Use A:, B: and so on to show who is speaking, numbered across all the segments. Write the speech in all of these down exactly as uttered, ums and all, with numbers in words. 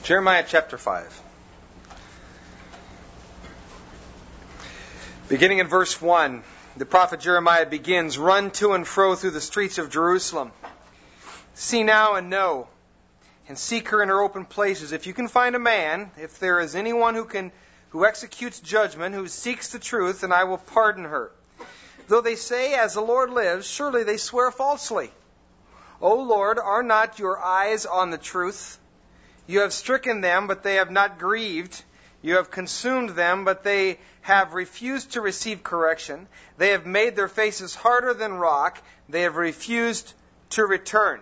A: Jeremiah chapter five. Beginning in verse one, the prophet Jeremiah begins, "Run to and fro through the streets of Jerusalem. See now and know, and seek her in her open places. If you can find a man, if there is anyone who can, who executes judgment, who seeks the truth, then I will pardon her. Though they say, as the Lord lives, surely they swear falsely. O Lord, are not your eyes on the truth? You have stricken them, but they have not grieved. You have consumed them, but they have refused to receive correction. They have made their faces harder than rock. They have refused to return."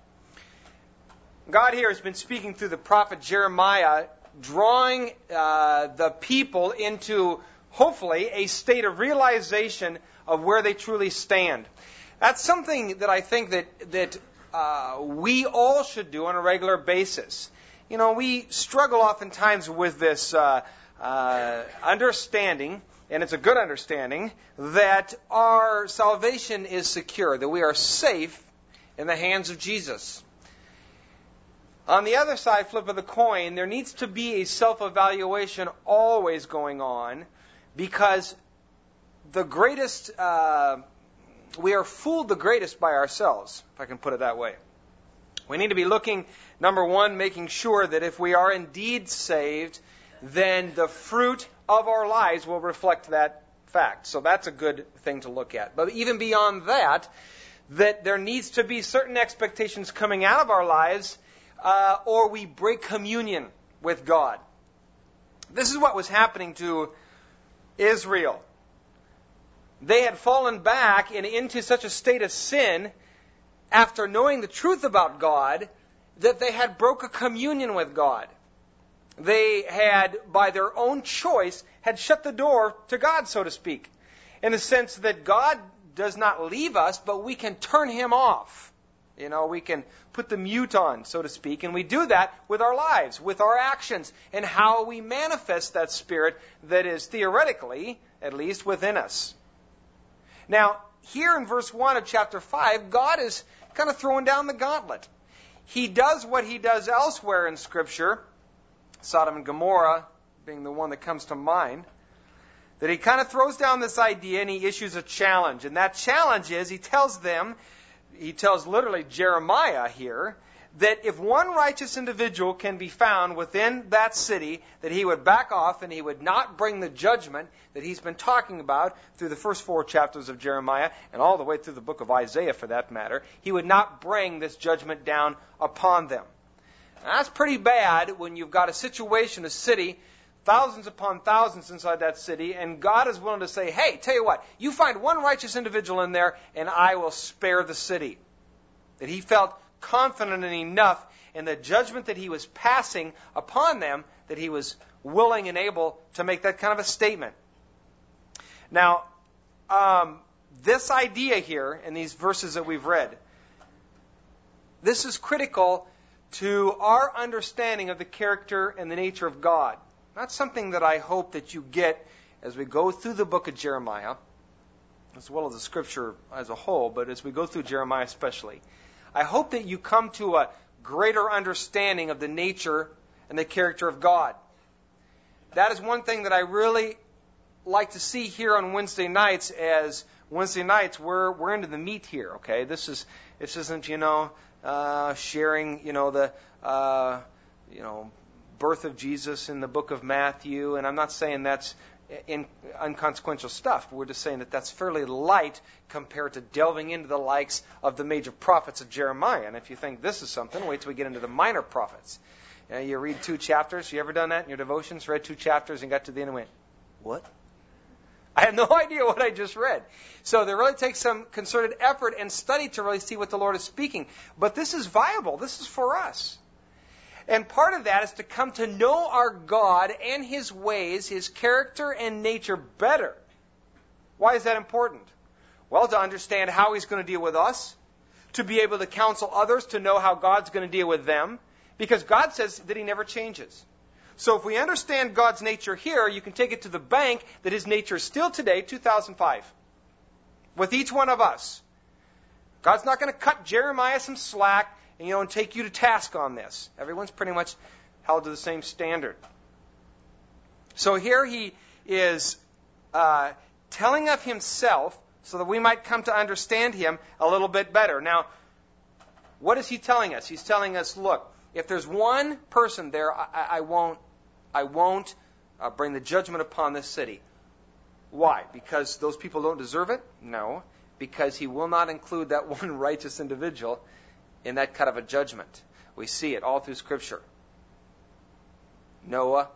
A: God here has been speaking through the prophet Jeremiah, drawing uh, the people into, hopefully, a state of realization of where they truly stand. That's something that I think that, that uh, we all should do on a regular basis. You know, we struggle oftentimes with this uh, uh, understanding, and it's a good understanding, that our salvation is secure, that we are safe in the hands of Jesus. On the other side, flip of the coin, there needs to be a self-evaluation always going on, because the greatest, uh, we are fooled the greatest by ourselves, if I can put it that way. We need to be looking, number one, making sure that if we are indeed saved, then the fruit of our lives will reflect that fact. So that's a good thing to look at. But even beyond that, that there needs to be certain expectations coming out of our lives, uh, or we break communion with God. This is what was happening to Israel. They had fallen back and into such a state of sin after knowing the truth about God, that they had broke a communion with God. They had, by their own choice, had shut the door to God, so to speak, in the sense that God does not leave us, but we can turn Him off. You know, we can put the mute on, so to speak, and we do that with our lives, with our actions, and how we manifest that Spirit that is theoretically, at least, within us. Now, here in verse one of chapter five, God is kind of throwing down the gauntlet. He does what He does elsewhere in Scripture, Sodom and Gomorrah being the one that comes to mind, that He kind of throws down this idea and He issues a challenge. And that challenge is, He tells them, He tells literally Jeremiah here, that if one righteous individual can be found within that city, that he would back off and he would not bring the judgment that he's been talking about through the first four chapters of Jeremiah and all the way through the book of Isaiah for that matter. He would not bring this judgment down upon them. Now, that's pretty bad when you've got a situation, a city, thousands upon thousands inside that city, and God is willing to say, hey, tell you what, you find one righteous individual in there and I will spare the city. That He felt confident enough in the judgment that He was passing upon them that He was willing and able to make that kind of a statement. Now, um, this idea here in these verses that we've read, this is critical to our understanding of the character and the nature of God. That's something that I hope that you get as we go through the book of Jeremiah, as well as the Scripture as a whole, but as we go through Jeremiah especially. I hope that you come to a greater understanding of the nature and the character of God. That is one thing that I really like to see here on Wednesday nights, as Wednesday nights we're we're into the meat here. Okay, this is this isn't you know uh, sharing you know the uh, you know birth of Jesus in the book of Matthew, and I'm not saying that's in inconsequential stuff. We're just saying that that's fairly light compared to delving into the likes of the major prophets of Jeremiah. And if you think this is something, wait till we get into the minor prophets. You know, you read two chapters. You ever done that in your devotions? Read two chapters and got to the end and went, what? I have no idea what I just read. So there really takes some concerted effort and study to really see what the Lord is speaking. But this is viable. This is for us. And part of that is to come to know our God and His ways, His character and nature better. Why is that important? Well, to understand how He's going to deal with us, to be able to counsel others, to know how God's going to deal with them, because God says that He never changes. So if we understand God's nature here, you can take it to the bank that His nature is still today, two thousand five, with each one of us. God's not going to cut Jeremiah some slack and, you know, and take you to task on this. Everyone's pretty much held to the same standard. So here he is uh, telling of himself so that we might come to understand him a little bit better. Now, what is he telling us? He's telling us, look, if there's one person there, I, I won't, I won't uh, bring the judgment upon this city. Why? Because those people don't deserve it? No. Because he will not include that one righteous individual in that kind of a judgment. We see it all through Scripture. Noah,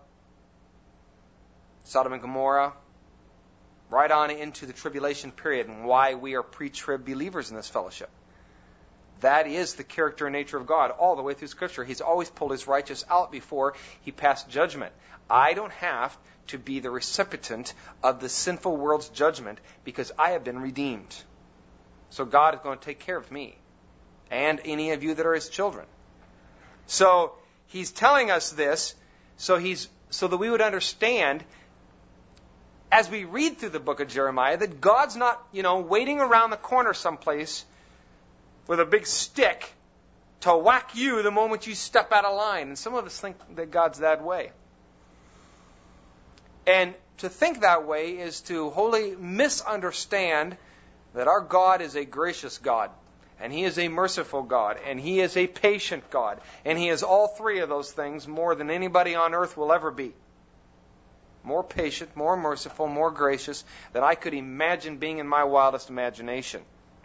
A: Sodom and Gomorrah, right on into the tribulation period, and why we are pre-trib believers in this fellowship. That is the character and nature of God all the way through Scripture. He's always pulled his righteous out before he passed judgment. I don't have to be the recipient of the sinful world's judgment because I have been redeemed. So God is going to take care of me and any of you that are his children. So he's telling us this so he's so that we would understand as we read through the book of Jeremiah that God's not, you know, waiting around the corner someplace with a big stick to whack you the moment you step out of line. And some of us think that God's that way. And to think that way is to wholly misunderstand that our God is a gracious God, and he is a merciful God, and he is a patient God, and he is all three of those things more than anybody on earth will ever be. More patient, more merciful, more gracious than I could imagine being in my wildest imagination.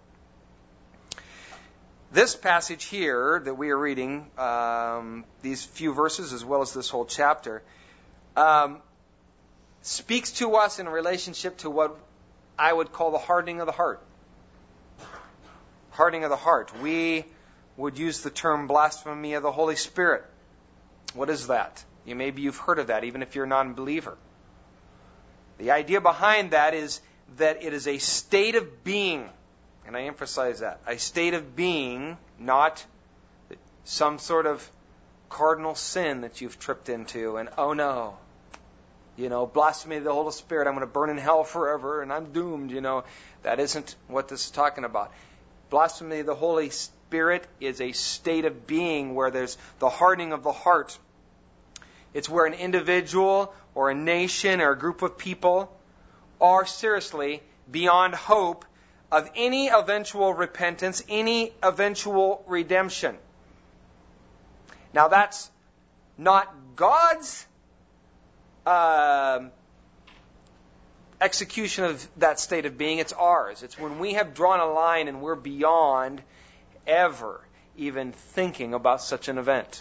A: This passage here that we are reading, um, these few verses as well as this whole chapter, um, speaks to us in relationship to what I would call the hardening of the heart. Hardening of the heart. We would use the term blasphemy of the Holy Spirit. What is that? You, maybe you've heard of that, even if you're a non-believer. The idea behind that is that it is a state of being, and I emphasize that, a state of being, not some sort of cardinal sin that you've tripped into, and oh no, you know, blasphemy of the Holy Spirit, I'm going to burn in hell forever, and I'm doomed, you know. That isn't what this is talking about. Blasphemy of the Holy Spirit is a state of being where there's the hardening of the heart. It's where an individual or a nation or a group of people are seriously beyond hope of any eventual repentance, any eventual redemption. Now that's not God's uh, execution of that state of being, it's ours. It's when we have drawn a line and we're beyond ever even thinking about such an event.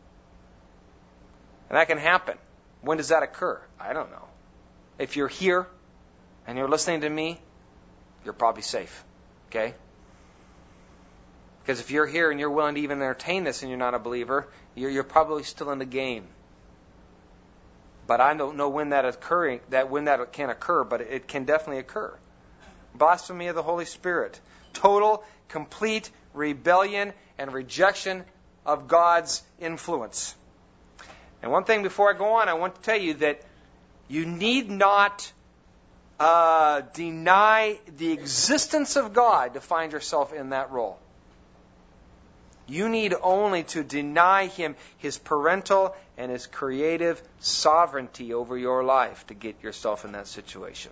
A: And that can happen. When does that occur? I don't know. If you're here and you're listening to me, you're probably safe. Okay? Because if you're here and you're willing to even entertain this and you're not a believer, you're, you're probably still in the game. But I don't know when that occurring, that when that can occur, but it can definitely occur. Blasphemy of the Holy Spirit. Total, complete rebellion and rejection of God's influence. And one thing before I go on, I want to tell you that you need not uh, deny the existence of God to find yourself in that role. You need only to deny him his parental and his creative sovereignty over your life to get yourself in that situation.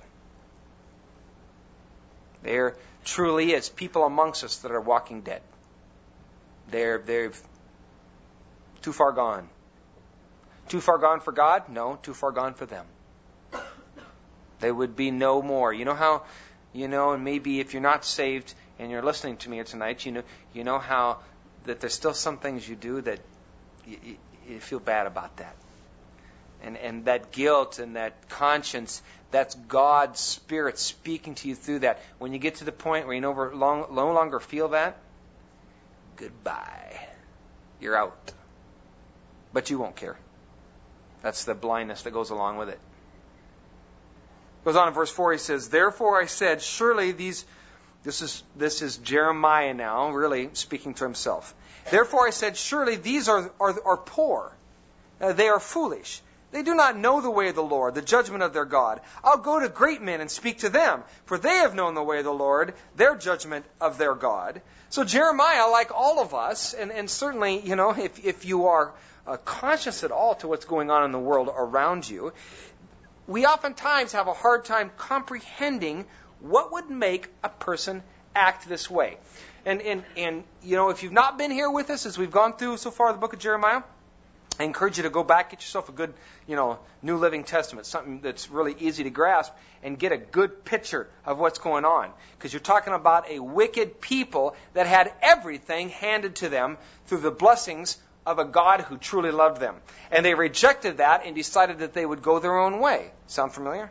A: There truly is people amongst us that are walking dead. They're, they're too far gone. Too far gone for God? No, too far gone for them. They would be no more. You know how, you know, and maybe if you're not saved and you're listening to me tonight, you know, you know how that there's still some things you do that you, you, you feel bad about that. And and that guilt and that conscience, that's God's Spirit speaking to you through that. When you get to the point where you no, long, no longer feel that, goodbye. You're out. But you won't care. That's the blindness that goes along with it. Goes on in verse four, he says, "Therefore I said, surely these..." This is this is Jeremiah now, really speaking to himself. "Therefore I said, surely these are, are, are poor. Uh, they are foolish. They do not know the way of the Lord, the judgment of their God. I'll go to great men and speak to them, for they have known the way of the Lord, their judgment of their God. So Jeremiah, like all of us, and, and certainly, you know, if, if you are uh, conscious at all to what's going on in the world around you, we oftentimes have a hard time comprehending what would make a person act this way. And, and, and, you know, if you've not been here with us as we've gone through so far the book of Jeremiah, I encourage you to go back, get yourself a good, you know, New Living Testament, something that's really easy to grasp, and get a good picture of what's going on. Because you're talking about a wicked people that had everything handed to them through the blessings of a God who truly loved them. And they rejected that and decided that they would go their own way. Sound familiar?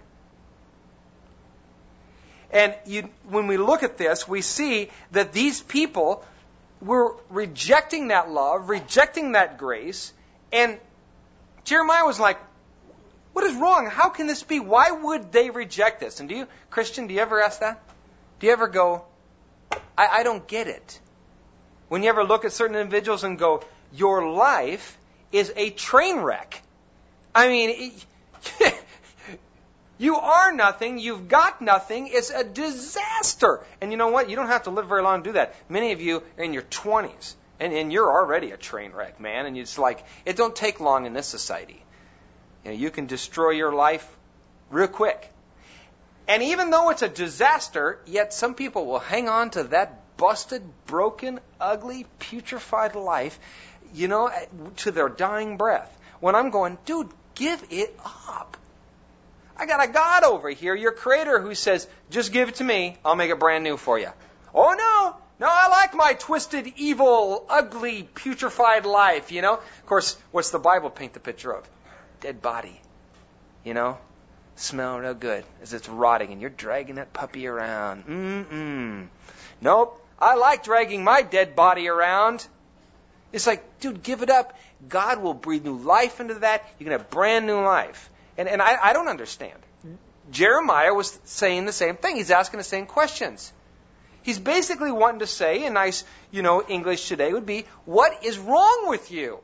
A: And you, when we look at this, we see that these people were rejecting that love, rejecting that grace. And Jeremiah was like, what is wrong? How can this be? Why would they reject this? And do you, Christian, do you ever ask that? Do you ever go, I, I don't get it? When you ever look at certain individuals and go, your life is a train wreck. I mean, it, you are nothing. You've got nothing. It's a disaster. And you know what? You don't have to live very long to do that. Many of you are in your twenties. And, and you're already a train wreck, man. And it's like, it don't take long in this society. You know, you can destroy your life real quick. And even though it's a disaster, yet some people will hang on to that busted, broken, ugly, putrefied life, you know, to their dying breath. When I'm going, dude, give it up. I got a God over here, your creator, who says, just give it to me. I'll make it brand new for you. Oh, no. No, I like my twisted, evil, ugly, putrefied life, you know. Of course, what's the Bible paint the picture of? Dead body, you know. Smell real good as it's rotting and you're dragging that puppy around. Mm-mm. Nope, I like dragging my dead body around. It's like, dude, give it up. God will breathe new life into that. You can have brand new life. And, and I, I don't understand. Jeremiah was saying the same thing. He's asking the same questions. He's basically wanting to say, in nice, you know, English today would be, what is wrong with you?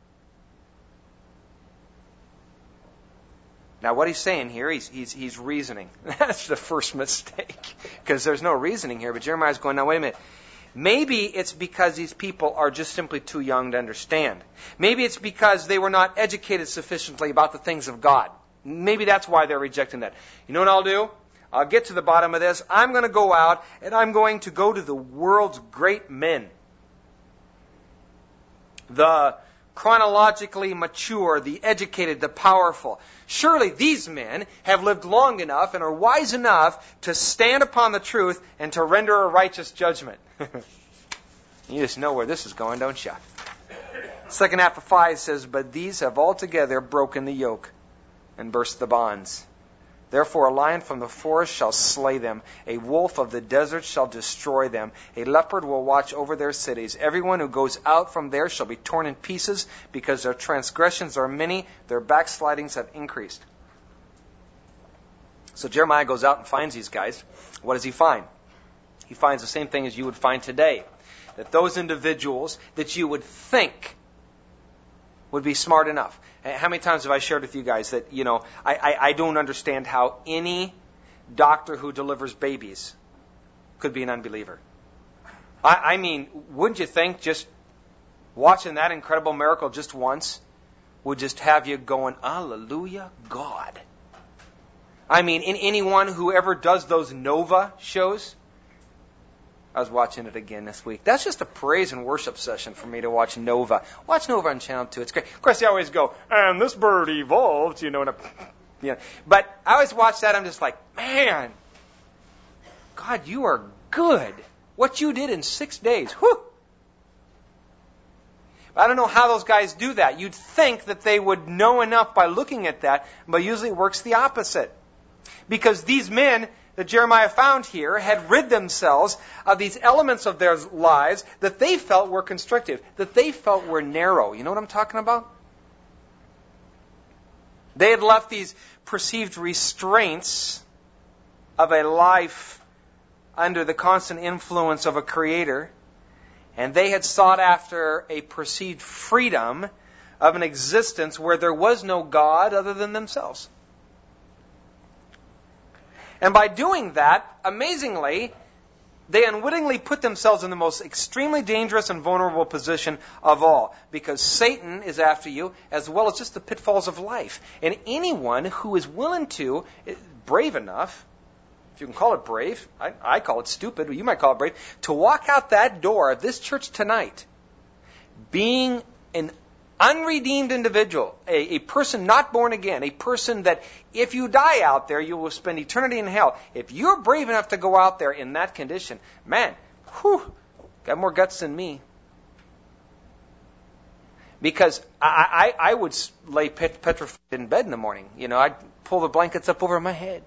A: Now, what he's saying here, he's, he's, he's reasoning. That's the first mistake, because there's no reasoning here. But Jeremiah's going, now, wait a minute. Maybe it's because these people are just simply too young to understand. Maybe it's because they were not educated sufficiently about the things of God. Maybe that's why they're rejecting that. You know what I'll do? I'll get to the bottom of this. I'm going to go out and I'm going to go to the world's great men. The chronologically mature, the educated, the powerful. Surely these men have lived long enough and are wise enough to stand upon the truth and to render a righteous judgment. You just know where this is going, don't you? Second half of five says, but these have altogether broken the yoke and burst the bonds. Therefore a lion from the forest shall slay them. A wolf of the desert shall destroy them. A leopard will watch over their cities. Everyone who goes out from there shall be torn in pieces, because their transgressions are many, their backslidings have increased. So Jeremiah goes out and finds these guys. What does he find? He finds the same thing as you would find today. That those individuals that you would think would be smart enough. How many times have I shared with you guys that, you know, I, I, I don't understand how any doctor who delivers babies could be an unbeliever. I, I mean, wouldn't you think just watching that incredible miracle just once would just have you going, hallelujah, God. I mean, in anyone who ever does those Nova shows, I was watching it again this week. That's just a praise and worship session for me to watch Nova. Watch Nova on Channel two. It's great. Of course, they always go, and this bird evolved, you know. And a, you know. But I always watch that. I'm just like, man, God, you are good. What you did in six days. Whew. I don't know how those guys do that. You'd think that they would know enough by looking at that, but usually it works the opposite. Because these men that Jeremiah found here had rid themselves of these elements of their lives that they felt were constrictive, that they felt were narrow. You know what I'm talking about? They had left these perceived restraints of a life under the constant influence of a creator, and they had sought after a perceived freedom of an existence where there was no God other than themselves. And by doing that, amazingly, they unwittingly put themselves in the most extremely dangerous and vulnerable position of all, because Satan is after you, as well as just the pitfalls of life. And anyone who is willing to, brave enough, if you can call it brave, I, I call it stupid, you might call it brave, to walk out that door of this church tonight, being an unredeemed individual, a, a person not born again, a person that if you die out there, you will spend eternity in hell. If you're brave enough to go out there in that condition, man, whew, got more guts than me. Because I, I, I would lay pet, petrified in bed in the morning. You know, I'd pull the blankets up over my head.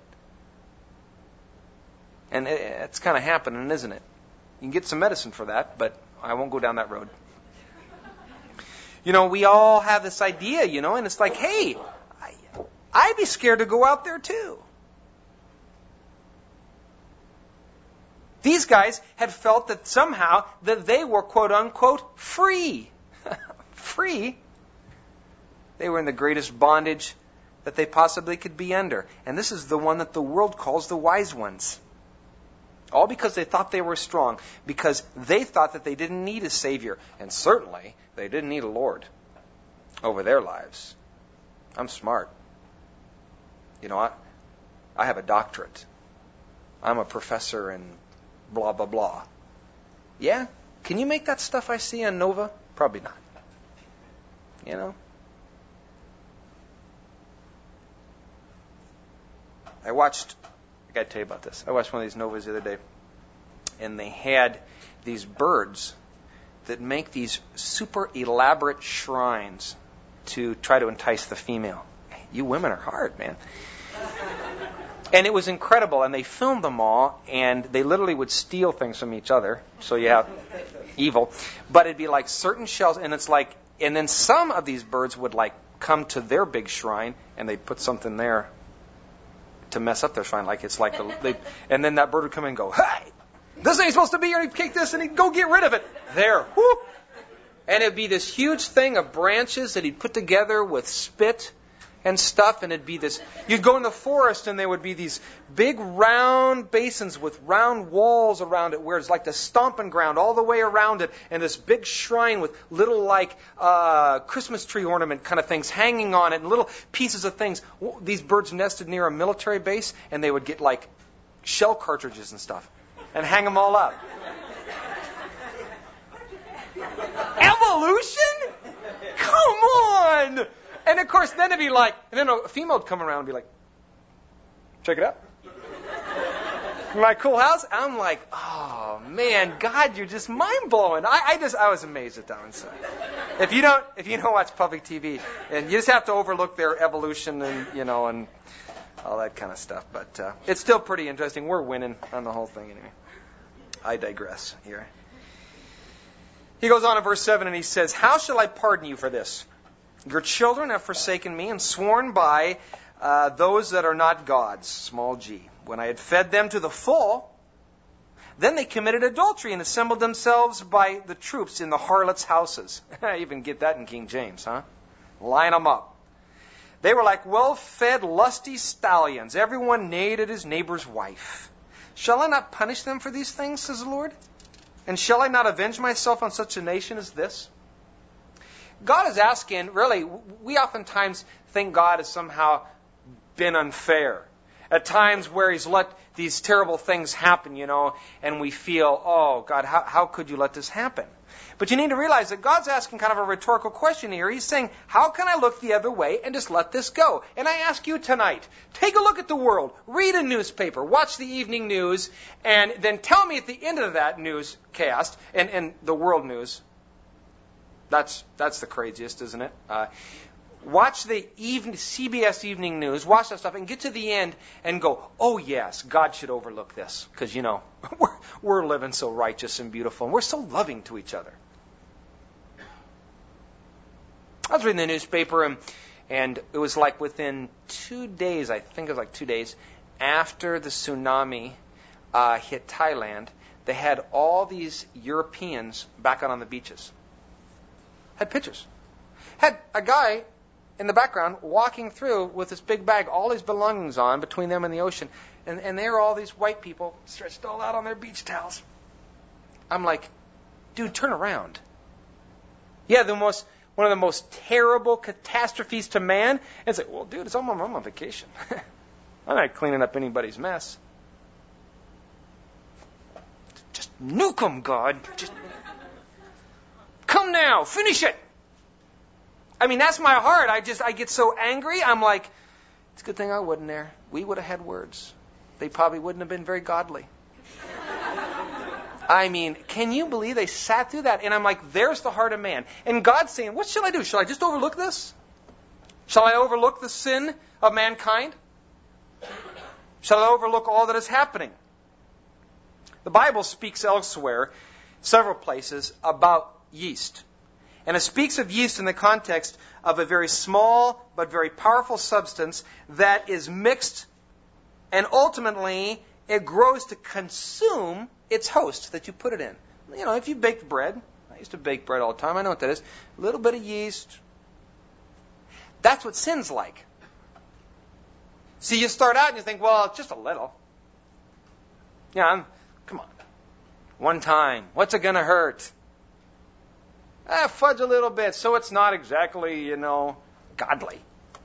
A: And it, it's kind of happening, isn't it? You can get some medicine for that, but I won't go down that road. You know, we all have this idea, you know, and it's like, hey, I, I'd be scared to go out there too. These guys had felt that somehow that they were, quote unquote, free. Free. They were in the greatest bondage that they possibly could be under. And this is the one that the world calls the wise ones. All because they thought they were strong, because they thought that they didn't need a Savior. And certainly, they didn't need a Lord over their lives. I'm smart. You know, I, I have a doctorate. I'm a professor in blah, blah, blah. Yeah? Can you make that stuff I see on Nova? Probably not. You know? I watched... I got to tell you about this. I watched one of these Novas the other day, and they had these birds that make these super elaborate shrines to try to entice the female. You women are hard, man. And it was incredible, and they filmed them all, and they literally would steal things from each other, so you have evil. But it'd be like certain shells, and it's like, and then some of these birds would like come to their big shrine, and they'd put something there to mess up their shrine, like it's like the, they, and then that bird would come in and go, hey, this ain't supposed to be here, and he'd kick this, and he'd go get rid of it. There, whoop. And it'd be this huge thing of branches that he'd put together with spit and stuff, and it'd be this, you'd go in the forest, and there would be these big round basins with round walls around it, where it's like the stomping ground all the way around it, and this big shrine with little like uh, Christmas tree ornament kind of things hanging on it, and little pieces of things. These birds nested near a military base, and they would get like shell cartridges and stuff, and hang them all up. Evolution? Come on! And of course, then it'd be like, and then a female would come around and be like, check it out. My cool house? I'm like, oh man, God, you're just mind blowing. I, I just, I was amazed at that one. So, if you don't, if you don't watch public T V, and you just have to overlook their evolution and you know and all that kind of stuff. But uh, it's still pretty interesting. We're winning on the whole thing anyway. I digress here. He goes on in verse seven and he says, how shall I pardon you for this? Your children have forsaken me and sworn by uh, those that are not gods, small g. When I had fed them to the full, then they committed adultery and assembled themselves by the troops in the harlots' houses. I even get that in King James, huh? Line them up. They were like well-fed, lusty stallions. Everyone neighed at his neighbor's wife. Shall I not punish them for these things, says the Lord? And shall I not avenge myself on such a nation as this? God is asking, really, we oftentimes think God has somehow been unfair. At times where He's let these terrible things happen, you know, and we feel, oh, God, how, how could you let this happen? But you need to realize that God's asking kind of a rhetorical question here. He's saying, how can I look the other way and just let this go? And I ask you tonight, take a look at the world, read a newspaper, watch the evening news, and then tell me at the end of that newscast, and, and the world news, That's that's the craziest, isn't it? Uh, watch the even, C B S Evening News, watch that stuff, and get to the end and go, oh yes, God should overlook this. Because, you know, we're, we're living so righteous and beautiful, and we're so loving to each other. I was reading the newspaper, and, and it was like within two days, I think it was like two days, after the tsunami uh, hit Thailand, they had all these Europeans back out on the beaches. Had pictures. Had a guy in the background walking through with this big bag, all his belongings on between them and the ocean. And, and there are all these white people stretched all out on their beach towels. I'm like, dude, turn around. Yeah, the most one of the most terrible catastrophes to man. And it's like, well, dude, it's I'm on, I'm on vacation. I'm not cleaning up anybody's mess. Just nuke them, God. Just come now, finish it. I mean, that's my heart. I just I get so angry. I'm like, it's a good thing I wasn't there. We would have had words. They probably wouldn't have been very godly. I mean, can you believe they sat through that? And I'm like, there's the heart of man. And God's saying, what shall I do? Shall I just overlook this? Shall I overlook the sin of mankind? Shall I overlook all that is happening? The Bible speaks elsewhere, several places, about yeast. And it speaks of yeast in the context of a very small but very powerful substance that is mixed, and ultimately it grows to consume its host that you put it in. You know, if you baked bread, I used to bake bread all the time, I know what that is, a little bit of yeast. That's what sin's like. See, you start out and you think, well, just a little. Yeah, I'm, come on. One time. What's it going to hurt? Ah, fudge a little bit, so it's not exactly, you know, godly.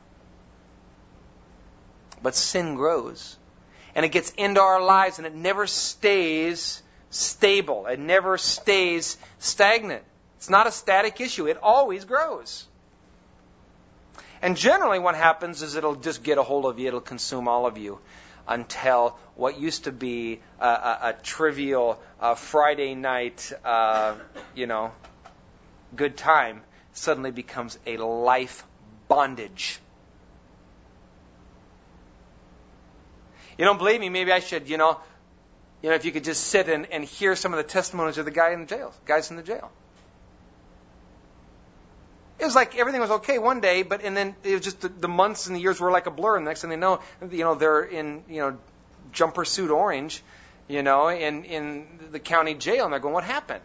A: But sin grows. And it gets into our lives and it never stays stable. It never stays stagnant. It's not a static issue. It always grows. And generally what happens is it'll just get a hold of you. It'll consume all of you until what used to be a, a, a trivial uh, Friday night, uh, you know, good time suddenly becomes a life bondage. You don't believe me? Maybe I should, you know, you know, if you could just sit and, and hear some of the testimonies of the guy in the jail, guys in the jail. It was like everything was okay one day, but and then it was just the, the months and the years were like a blur. And the next thing they know, you know, they're in, you know, jumper suit orange, you know, in in the county jail, and they're going, what happened?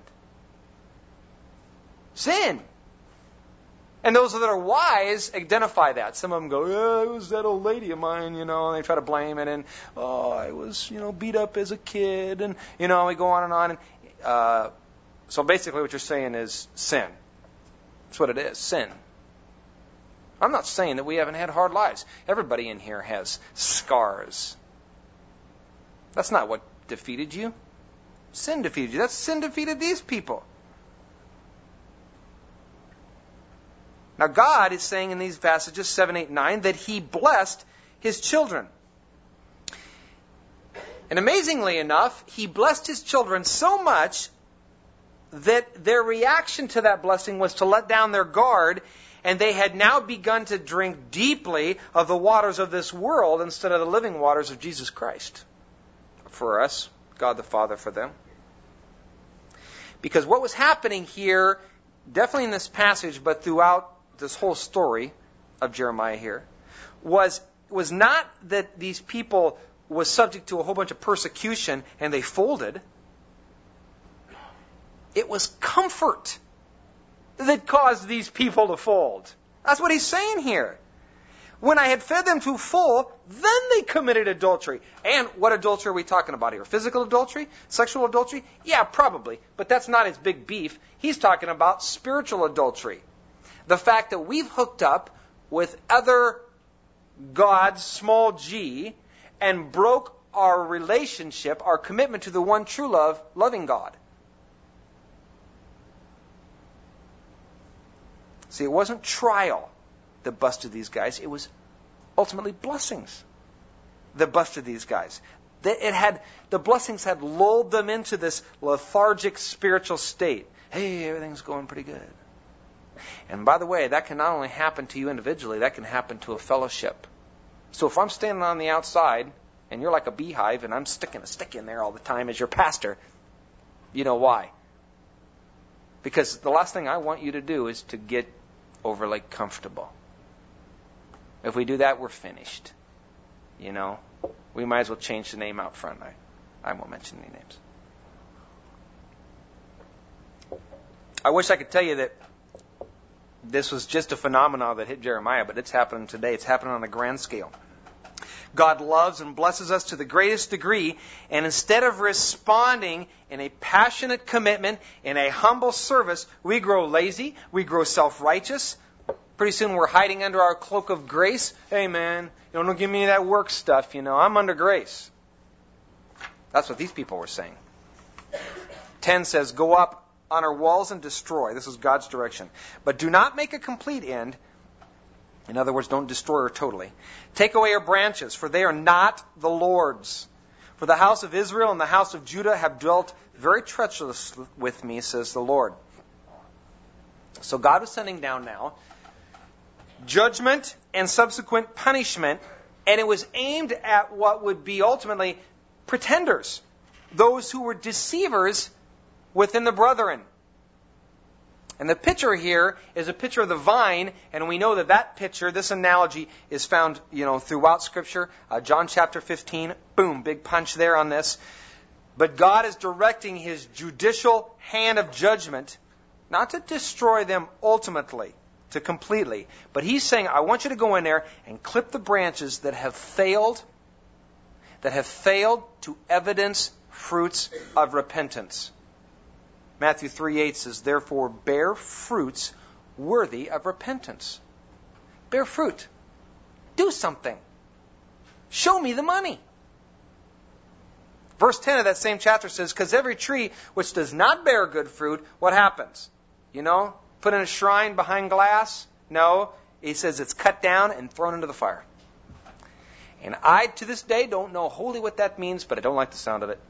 A: Sin. And those that are wise identify that. Some of them go, yeah, it was that old lady of mine, you know, and they try to blame it. And, oh, I was, you know, beat up as a kid. And, you know, we go on and on. And, uh, so basically what you're saying is sin. That's what it is, sin. I'm not saying that we haven't had hard lives. Everybody in here has scars. That's not what defeated you. Sin defeated you. That's sin defeated these people. Now, God is saying in these passages, seven, eight, nine, that He blessed His children. And amazingly enough, He blessed His children so much that their reaction to that blessing was to let down their guard, and they had now begun to drink deeply of the waters of this world instead of the living waters of Jesus Christ. For us, God the Father for them. Because what was happening here, definitely in this passage, but throughout this whole story of Jeremiah here, was was not that these people was subject to a whole bunch of persecution and they folded. It was comfort that caused these people to fold. That's what he's saying here. When I had fed them to full, then they committed adultery. And what adultery are we talking about here? Physical adultery? Sexual adultery? Yeah, probably. But that's not his big beef. He's talking about spiritual adultery. The fact that we've hooked up with other gods, small g, and broke our relationship, our commitment to the one true love, loving God. See, it wasn't trial that busted these guys. It was ultimately blessings that busted these guys. It had, the blessings had lulled them into this lethargic spiritual state. Hey, everything's going pretty good. And by the way, that can not only happen to you individually, that can happen to a fellowship. So if I'm standing on the outside, and you're like a beehive, and I'm sticking a stick in there all the time as your pastor, you know why? Because the last thing I want you to do is to get overly comfortable. If we do that, we're finished. You know? We might as well change the name out front. I, I won't mention any names. I wish I could tell you that this was just a phenomenon that hit Jeremiah, but it's happening today. It's happening on a grand scale. God loves and blesses us to the greatest degree, and instead of responding in a passionate commitment, in a humble service, we grow lazy, we grow self-righteous. Pretty soon we're hiding under our cloak of grace. Hey man, you know, don't give me that work stuff, you know, I'm under grace. That's what these people were saying. ten says, go up on our walls and destroy. This is God's direction. But do not make a complete end. In other words, don't destroy her totally. Take away her branches, for they are not the Lord's. For the house of Israel and the house of Judah have dwelt very treacherously with me, says the Lord. So God was sending down now judgment and subsequent punishment, and it was aimed at what would be ultimately pretenders, those who were deceivers within the brethren. And the picture here is a picture of the vine, and we know that that picture, this analogy, is found, you know, throughout Scripture. Uh, John chapter fifteen, boom, big punch there on this. But God is directing His judicial hand of judgment, not to destroy them ultimately, to completely, but He's saying, I want you to go in there and clip the branches that have failed, that have failed to evidence fruits of repentance. Matthew three eight says, therefore bear fruits worthy of repentance. Bear fruit. Do something. Show me the money. Verse ten of that same chapter says, because every tree which does not bear good fruit, what happens? You know, put in a shrine behind glass? No. He says it's cut down and thrown into the fire. And I, to this day, don't know wholly what that means, but I don't like the sound of it.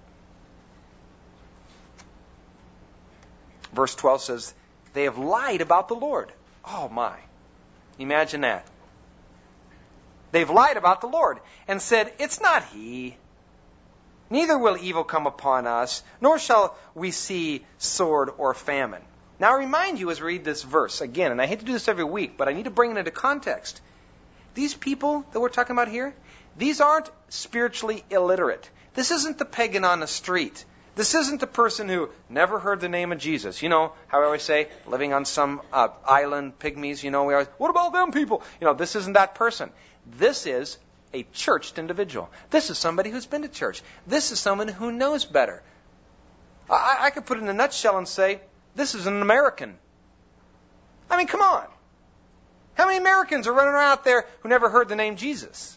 A: Verse twelve says, they have lied about the Lord. Oh my. Imagine that. They've lied about the Lord and said, it's not He. Neither will evil come upon us, nor shall we see sword or famine. Now I remind you as we read this verse again, and I hate to do this every week, but I need to bring it into context. These people that we're talking about here, these aren't spiritually illiterate. This isn't the pagan on the street. This isn't the person who never heard the name of Jesus. You know how I always say, living on some uh, island, pygmies, you know, we always, what about them people? You know, this isn't that person. This is a churched individual. This is somebody who's been to church. This is someone who knows better. I, I could put it in a nutshell and say, this is an American. I mean, come on. How many Americans are running around out there who never heard the name Jesus?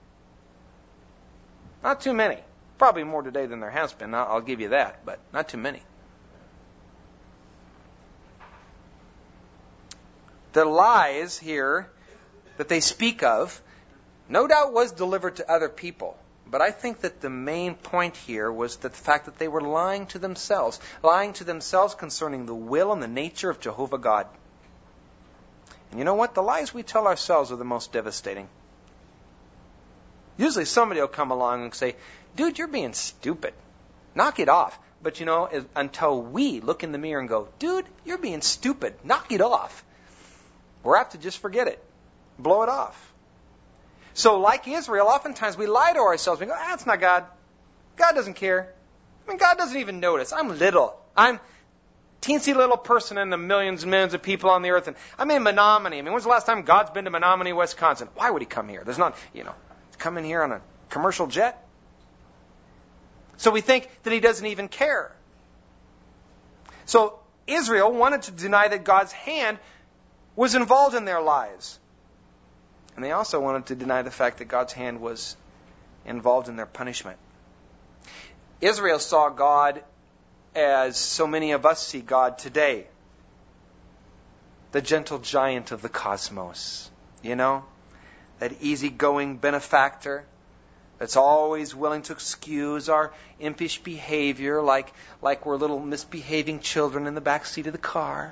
A: Not too many. Probably more today than there has been, I'll give you that, but not too many. The lies here that they speak of, no doubt was delivered to other people, but I think that the main point here was the fact that they were lying to themselves, lying to themselves concerning the will and the nature of Jehovah God. And you know what? The lies we tell ourselves are the most devastating. Usually somebody will come along and say, dude, you're being stupid. Knock it off. But you know, until we look in the mirror and go, dude, you're being stupid. Knock it off. We're apt to just forget it. Blow it off. So like Israel, oftentimes we lie to ourselves. We go, ah, that's not God. God doesn't care. I mean, God doesn't even notice. I'm little. I'm teensy little person in the millions and millions of people on the earth. And I'm in Menominee. I mean, when's the last time God's been to Menominee, Wisconsin? Why would He come here? There's not, you know, come in here on a commercial jet. So we think that He doesn't even care. So Israel wanted to deny that God's hand was involved in their lives. And they also wanted to deny the fact that God's hand was involved in their punishment. Israel saw God as so many of us see God today. The gentle giant of the cosmos. You know? That easygoing benefactor that's always willing to excuse our impish behavior like, like we're little misbehaving children in the back seat of the car.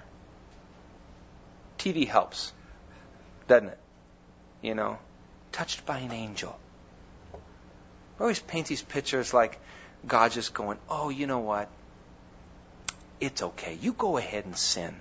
A: T V helps, doesn't it? You know, touched by an angel. We always paint these pictures like God just going, oh, you know what? It's okay. You go ahead and sin.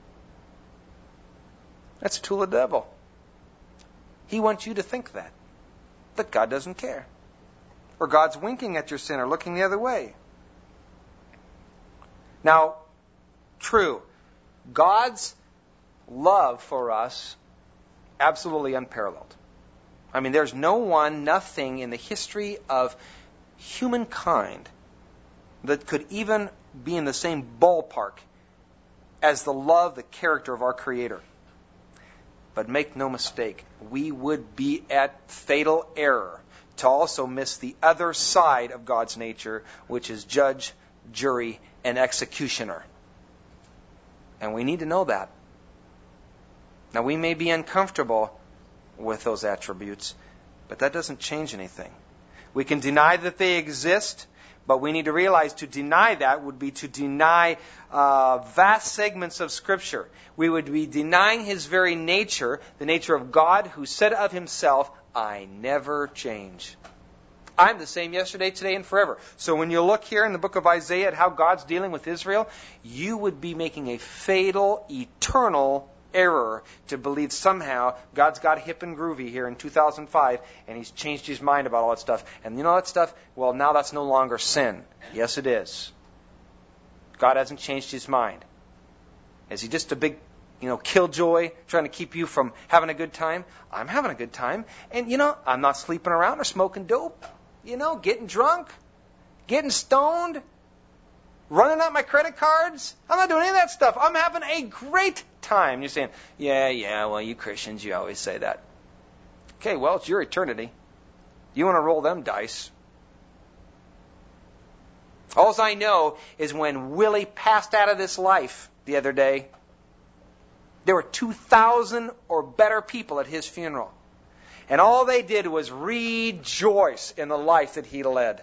A: That's a tool of the devil. He wants you to think that. That God doesn't care. Or God's winking at your sin or looking the other way. Now, true, God's love for us absolutely unparalleled. I mean, there's no one, nothing in the history of humankind that could even be in the same ballpark as the love, the character of our Creator. But make no mistake, we would be at fatal error to also miss the other side of God's nature, which is judge, jury, and executioner. And we need to know that. Now, we may be uncomfortable with those attributes, but that doesn't change anything. We can deny that they exist, but we need to realize to deny that would be to deny uh, vast segments of Scripture. We would be denying His very nature, the nature of God, who said of Himself, I never change. I'm the same yesterday, today, and forever. So when you look here in the book of Isaiah at how God's dealing with Israel, you would be making a fatal, eternal error to believe somehow God's got hip and groovy here in two thousand five and He's changed His mind about all that stuff. And you know that stuff? Well, now that's no longer sin. Yes, it is. God hasn't changed His mind. Is He just a big, you know, killjoy trying to keep you from having a good time? I'm having a good time. And, you know, I'm not sleeping around or smoking dope. You know, getting drunk, getting stoned, running out my credit cards. I'm not doing any of that stuff. I'm having a great time. You're saying, yeah, yeah, well, you Christians, you always say that. Okay, well, it's your eternity. You want to roll them dice. All I know is when Willie passed out of this life the other day, there were two thousand or better people at his funeral. And all they did was rejoice in the life that he led.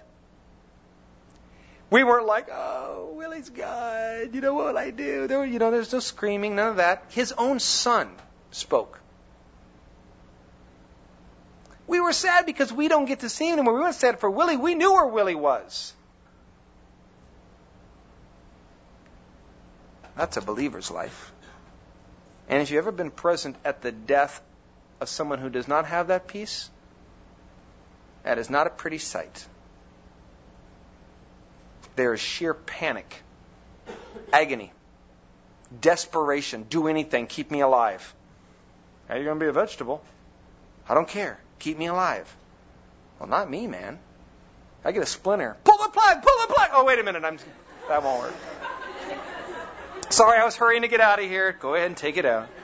A: We weren't like, oh, Willie's gone. You know, what will I do? There, you know, there's no screaming, none of that. His own son spoke. We were sad because we don't get to see him anymore. We weren't sad for Willie. We knew where Willie was. That's a believer's life. And if you've ever been present at the death of someone who does not have that peace, that is not a pretty sight. There is sheer panic, agony, desperation. Do anything. Keep me alive. How are you going to be a vegetable? I don't care. Keep me alive. Well, not me, man. I get a splinter. Pull the plug! Pull the plug! Oh, wait a minute. I'm. That won't work. Sorry, I was hurrying to get out of here. Go ahead and take it out.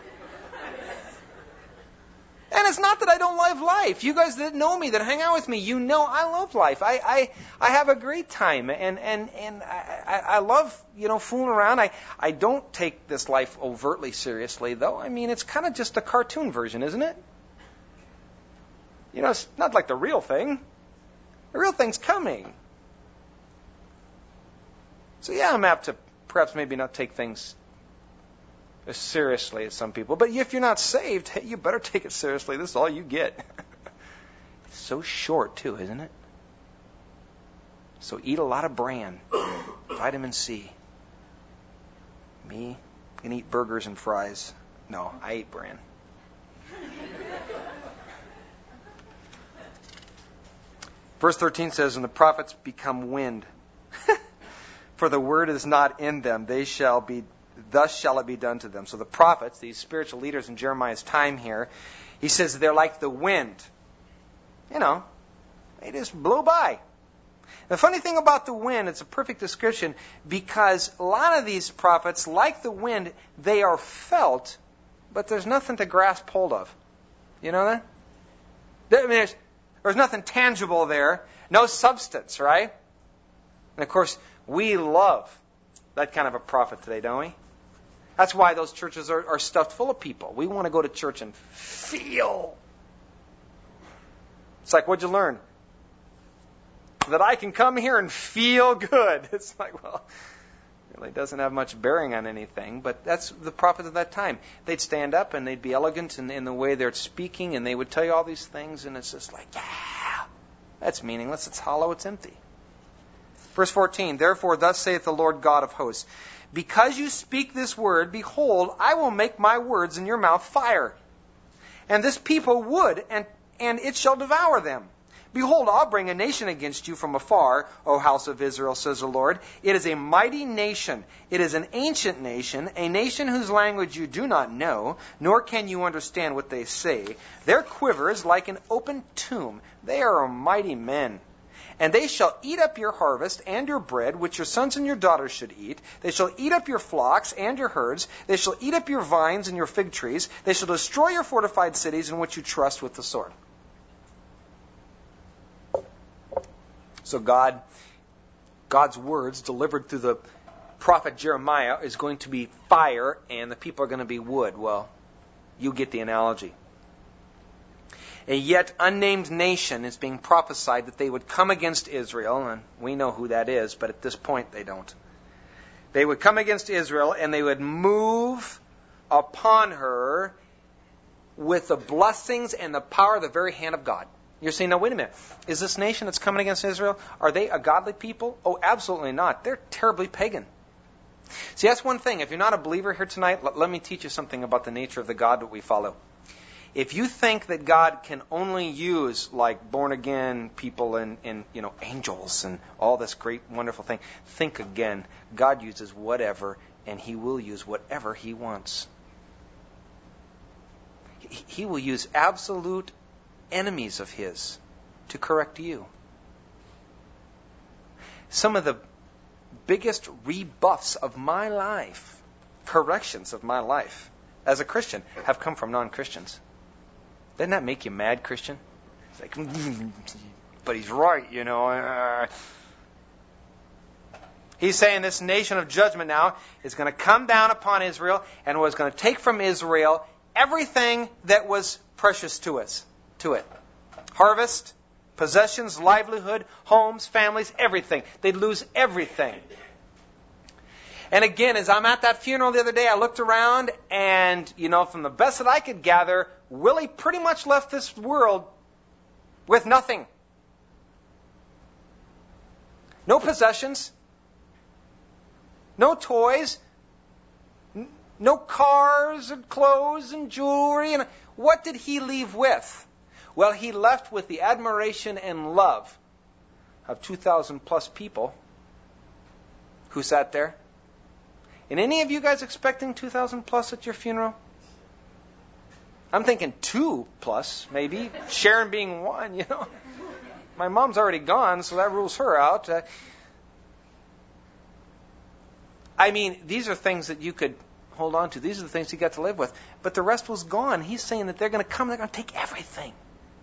A: And it's not that I don't love life. You guys that know me, that hang out with me, you know I love life. I I, I have a great time, and and and I, I love you know fooling around. I I don't take this life overtly seriously, though. I mean, it's kind of just a cartoon version, isn't it? You know, it's not like the real thing. The real thing's coming. So yeah, I'm apt to perhaps maybe not take things as seriously as some people. But if you're not saved, hey, you better take it seriously. This is all you get. It's so short, too, isn't it? So eat a lot of bran. Vitamin C. Me? I can eat burgers and fries. No, I eat bran. Verse thirteen says, and the prophets become wind. For the word is not in them. They shall be Thus shall it be done to them. So the prophets, these spiritual leaders in Jeremiah's time here, he says they're like the wind. You know, they just blow by. The funny thing about the wind, it's a perfect description, because a lot of these prophets, like the wind, they are felt, but there's nothing to grasp hold of. You know that? I mean, there's, there's nothing tangible there, no substance, right? And of course, we love that kind of a prophet today, don't we? That's why those churches are, are stuffed full of people. We want to go to church and feel. It's like, what'd you learn? That I can come here and feel good. It's like, well, it really doesn't have much bearing on anything, but that's the prophets of that time. They'd stand up and they'd be elegant in, in the way they're speaking, and they would tell you all these things, and it's just like, yeah, that's meaningless. It's hollow. It's empty. Verse fourteen, therefore thus saith the Lord God of hosts, because you speak this word, behold, I will make my words in your mouth fire. And this people would, and, and it shall devour them. Behold, I'll bring a nation against you from afar, O house of Israel, says the Lord. It is a mighty nation. It is an ancient nation, a nation whose language you do not know, nor can you understand what they say. Their quiver is like an open tomb. They are mighty men. And they shall eat up your harvest and your bread, which your sons and your daughters should eat. They shall eat up your flocks and your herds. They shall eat up your vines and your fig trees. They shall destroy your fortified cities in which you trust with the sword. So God, God's words delivered through the prophet Jeremiah is going to be fire, and the people are going to be wood. Well, you get the analogy. A yet unnamed nation is being prophesied that they would come against Israel, and we know who that is, but at this point they don't. They would come against Israel, and they would move upon her with the blessings and the power of the very hand of God. You're saying, now wait a minute, is this nation that's coming against Israel, are they a godly people? Oh, absolutely not. They're terribly pagan. See, that's one thing. If you're not a believer here tonight, let, let me teach you something about the nature of the God that we follow. If you think that God can only use like born again people and, and you know angels and all this great wonderful thing, think again. God uses whatever, and He will use whatever He wants. He, he will use absolute enemies of His to correct you. Some of the biggest rebuffs of my life, corrections of my life as a Christian, have come from non-Christians. Doesn't that make you mad, Christian? It's like, but he's right, you know. He's saying this nation of judgment now is going to come down upon Israel and was going to take from Israel everything that was precious to us, to it. Harvest, possessions, livelihood, homes, families, everything. They'd lose everything. And again, as I'm at that funeral the other day, I looked around and, you know, from the best that I could gather, Willie pretty much left this world with nothing. No possessions. No toys. No cars and clothes and jewelry. And what did he leave with? Well, he left with the admiration and love of two thousand plus people who sat there. And any of you guys expecting two thousand plus at your funeral? I'm thinking two plus, maybe. Sharon being one, you know. My mom's already gone, so that rules her out. Uh, I mean, these are things that you could hold on to. These are the things you got to live with. But the rest was gone. He's saying that they're going to come, they're going to take everything.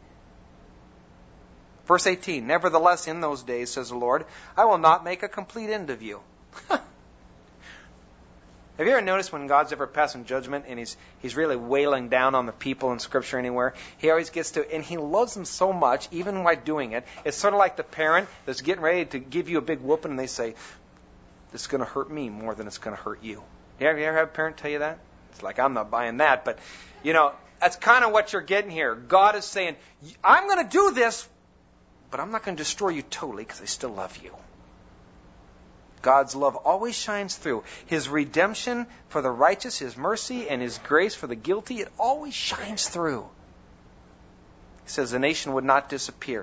A: Verse eighteen, nevertheless, in those days, says the Lord, I will not make a complete end of you. Have you ever noticed when God's ever passing judgment and he's he's really wailing down on the people in Scripture anywhere? He always gets to, and he loves them so much, even while doing it. It's sort of like the parent that's getting ready to give you a big whooping, and they say, this is going to hurt me more than it's going to hurt you. You ever, you ever have a parent tell you that? It's like, I'm not buying that. But, you know, that's kind of what you're getting here. God is saying, I'm going to do this, but I'm not going to destroy you totally because I still love you. God's love always shines through. His redemption for the righteous, His mercy, and His grace for the guilty, it always shines through. He says the nation would not disappear.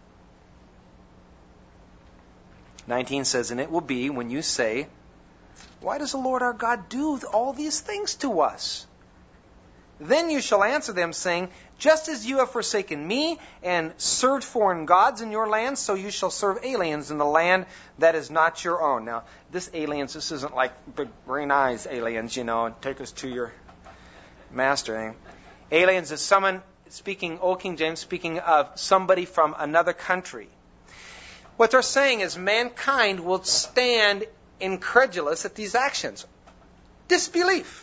A: nineteen says, and it will be when you say, why does the Lord our God do all these things to us? Then you shall answer them, saying, just as you have forsaken me and served foreign gods in your land, so you shall serve aliens in the land that is not your own. Now, this aliens, this isn't like big green eyes aliens, you know, and take us to your master. Aliens is someone speaking, Old King James, speaking of somebody from another country. What they're saying is mankind will stand incredulous at these actions. Disbelief.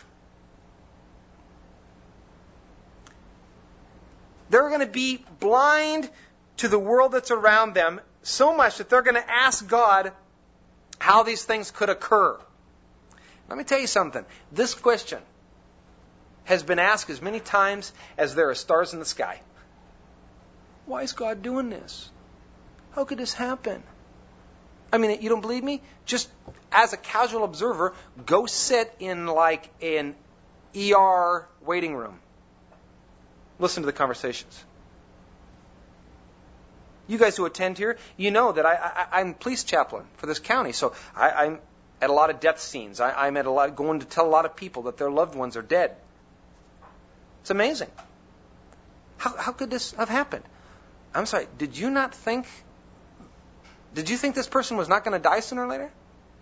A: They're going to be blind to the world that's around them so much that they're going to ask God how these things could occur. Let me tell you something. This question has been asked as many times as there are stars in the sky. Why is God doing this? How could this happen? I mean, you don't believe me? Just as a casual observer, go sit in like an E R waiting room. Listen to the conversations. You guys who attend here, you know that I, I, I'm police chaplain for this county. So I, I'm at a lot of death scenes. I, I'm at a lot, going to tell a lot of people that their loved ones are dead. It's amazing. How, how could this have happened? I'm sorry, did you not think, did you think this person was not going to die sooner or later?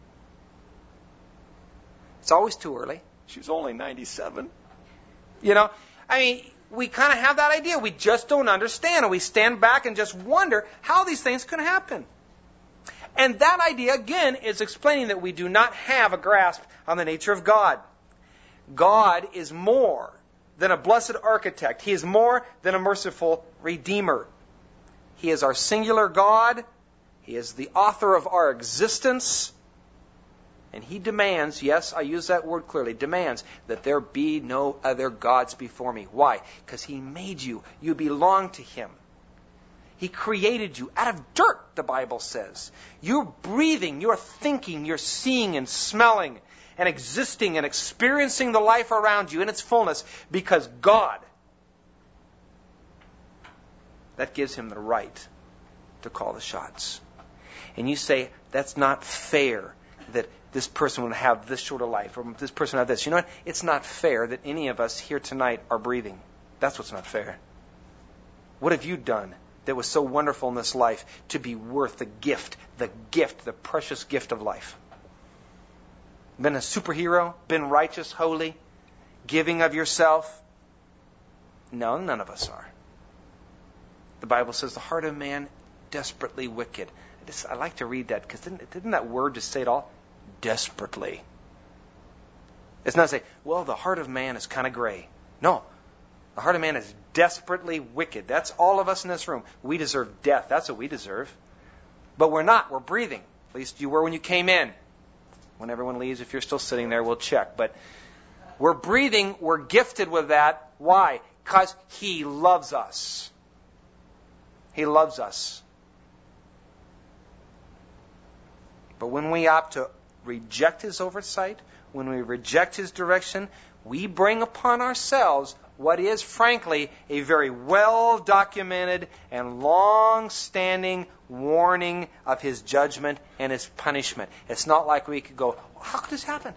A: It's always too early. She was only ninety-seven. You know, I mean, we kind of have that idea. We just don't understand. And we stand back and just wonder how these things can happen. And that idea, again, is explaining that we do not have a grasp on the nature of God. God is more than a blessed architect. He is more than a merciful redeemer. He is our singular God. He is the author of our existence. And He demands, yes, I use that word clearly, demands that there be no other gods before me. Why? Because He made you. You belong to Him. He created you out of dirt, the Bible says. You're breathing, you're thinking, you're seeing and smelling and existing and experiencing the life around you in its fullness because God, that gives Him the right to call the shots. And you say, that's not fair that this person would have this short of life, or this person would have this. You know what? It's not fair that any of us here tonight are breathing. That's what's not fair. What have you done that was so wonderful in this life to be worth the gift, the gift, the precious gift of life? Been a superhero? Been righteous, holy, giving of yourself? No, none of us are. The Bible says the heart of man desperately wicked. I, just, I like to read that because didn't, didn't that word just say it all? Desperately. It's not say, well, the heart of man is kind of gray. No. The heart of man is desperately wicked. That's all of us in this room. We deserve death. That's what we deserve. But we're not. We're breathing. At least you were when you came in. When everyone leaves, if you're still sitting there, we'll check. But we're breathing. We're gifted with that. Why? Because He loves us. He loves us. But when we opt to reject His oversight, when we reject His direction, we bring upon ourselves what is, frankly, a very well-documented and long-standing warning of His judgment and His punishment. It's not like we could go, how could this happen?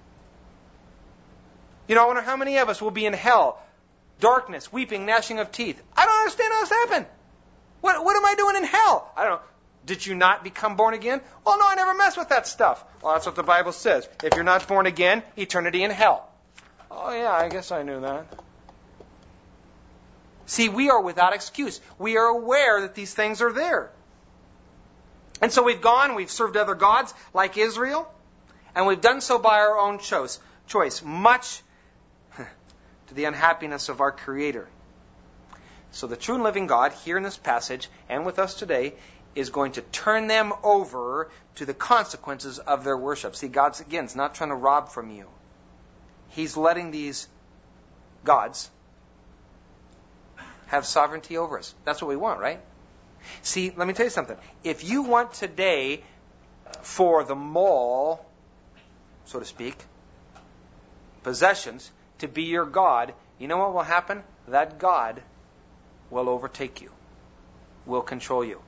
A: You know, I wonder how many of us will be in hell, darkness, weeping, gnashing of teeth. I don't understand how this happened. What, what am I doing in hell? I don't know. Did you not become born again? Well, no, I never mess with that stuff. Well, that's what the Bible says. If you're not born again, eternity in hell. Oh, yeah, I guess I knew that. See, we are without excuse. We are aware that these things are there. And so we've gone, we've served other gods like Israel, and we've done so by our own choice, choice much to the unhappiness of our Creator. So the true and living God, here in this passage, and with us today, is going to turn them over to the consequences of their worship. See, God's, again, is not trying to rob from you. He's letting these gods have sovereignty over us. That's what we want, right? See, let me tell you something. If you want today for the mall, so to speak, possessions, to be your God, you know what will happen? That God will overtake you, will control you.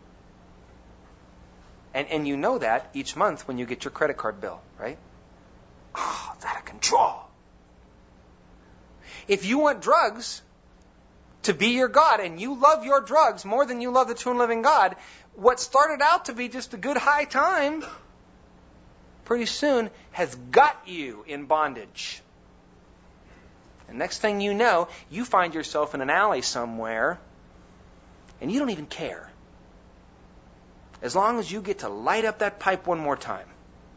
A: And and you know that each month when you get your credit card bill, right? Oh, it's out of control. If you want drugs to be your God and you love your drugs more than you love the true and living God, what started out to be just a good high time pretty soon has got you in bondage. And next thing you know, you find yourself in an alley somewhere and you don't even care. As long as you get to light up that pipe one more time.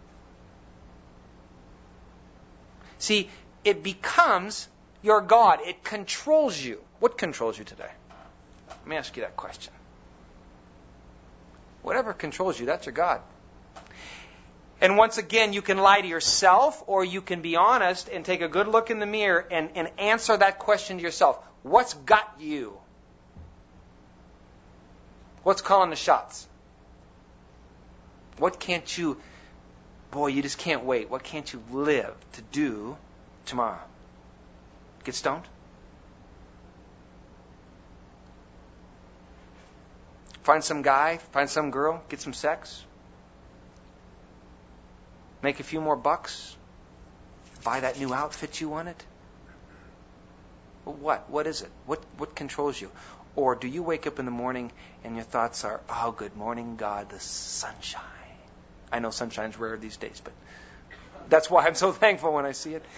A: See, it becomes your God. It controls you. What controls you today? Let me ask you that question. Whatever controls you, that's your God. And once again, you can lie to yourself, or you can be honest and take a good look in the mirror and, and answer that question to yourself. What's got you? What's calling the shots? What can't you, boy, you just can't wait. What can't you live to do tomorrow? Get stoned? Find some guy, find some girl, get some sex, make a few more bucks, buy that new outfit you wanted. What? What is it? What what controls you? Or do you wake up in the morning and your thoughts are, oh, good morning, God, the sunshine. I know sunshine's rare these days, but that's why I'm so thankful when I see it.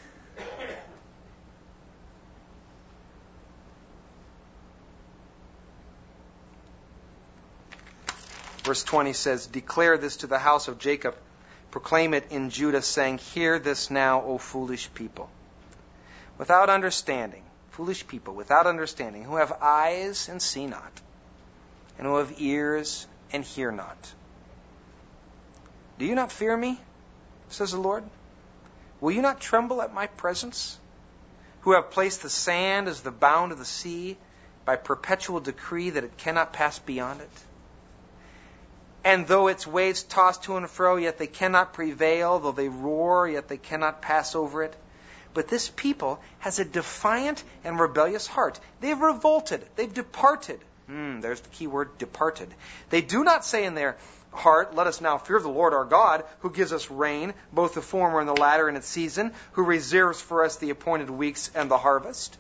A: Verse twenty says, declare this to the house of Jacob, proclaim it in Judah, saying, hear this now, O foolish people. Without understanding, foolish people, without understanding, who have eyes and see not, and who have ears and hear not. Do you not fear me, says the Lord? Will you not tremble at my presence, who have placed the sand as the bound of the sea, by perpetual decree that it cannot pass beyond it? And though its waves toss to and fro, yet they cannot prevail. Though they roar, yet they cannot pass over it. But this people has a defiant and rebellious heart. They've revolted. They've departed. Mm, there's the key word, departed. They do not say in their heart, let us now fear the Lord our God, who gives us rain, both the former and the latter in its season, who reserves for us the appointed weeks and the harvest.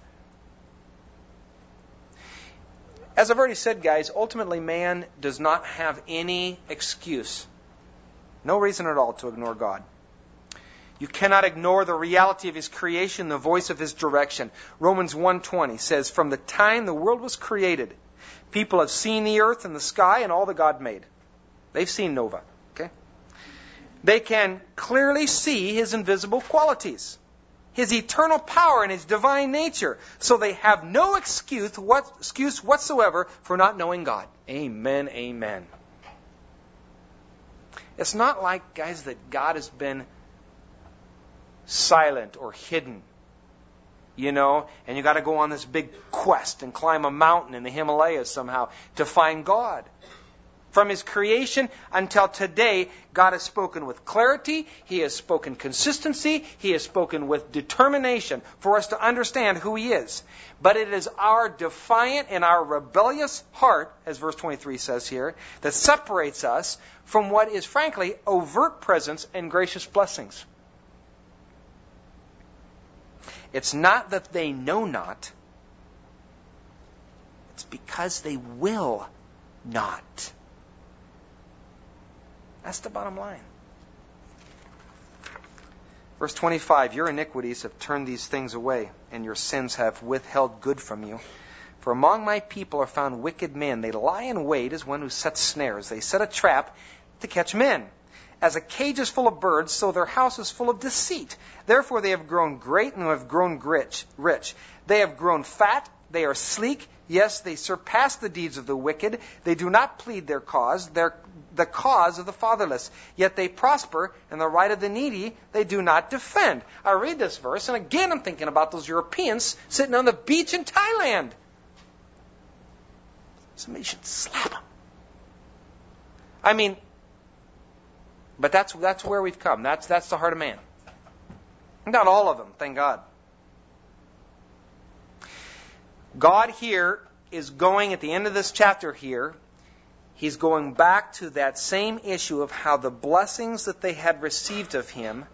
A: As I've already said, guys, ultimately man does not have any excuse, no reason at all to ignore God. You cannot ignore the reality of His creation, the voice of His direction. Romans one twenty says, from the time the world was created, people have seen the earth and the sky and all that God made. They've seen Nova. Okay? They can clearly see His invisible qualities, His eternal power and His divine nature. So they have no excuse, what, excuse whatsoever for not knowing God. Amen, amen. It's not like, guys, that God has been silent or hidden, you know, and you got to go on this big quest and climb a mountain in the Himalayas somehow to find God. From His creation until today, God has spoken with clarity. He has spoken consistency. He has spoken with determination for us to understand who He is. But it is our defiant and our rebellious heart, as verse twenty-three says here, that separates us from what is, frankly, overt presence and gracious blessings. It's not that they know not. It's because they will not. That's the bottom line. Verse twenty-five, your iniquities have turned these things away, and your sins have withheld good from you. For among my people are found wicked men. They lie in wait as one who sets snares. They set a trap to catch men. As a cage is full of birds, so their house is full of deceit. Therefore they have grown great and have grown rich. rich. They have grown fat. They are sleek. Yes, they surpass the deeds of the wicked. They do not plead their cause. They're the cause of the fatherless. Yet they prosper, and the right of the needy they do not defend. I read this verse, and again I'm thinking about those Europeans sitting on the beach in Thailand. Somebody should slap them. I mean, but that's that's where we've come. That's that's the heart of man. Not all of them, thank God. God here is going, at the end of this chapter here, He's going back to that same issue of how the blessings that they had received of Him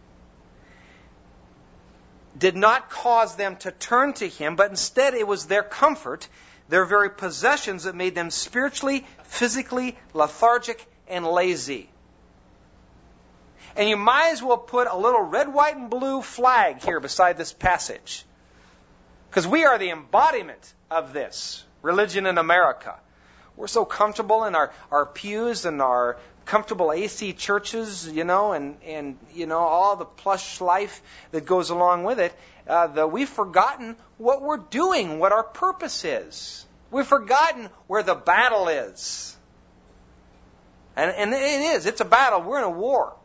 A: did not cause them to turn to Him, but instead it was their comfort, their very possessions that made them spiritually, physically, lethargic, and lazy. And you might as well put a little red, white, and blue flag here beside this passage. Because we are the embodiment of this, religion in America. We're so comfortable in our, our pews and our comfortable A C churches, you know, and, and you know, all the plush life that goes along with it, uh, that we've forgotten what we're doing, what our purpose is. We've forgotten where the battle is. And, and it is. It's a battle. We're in a war.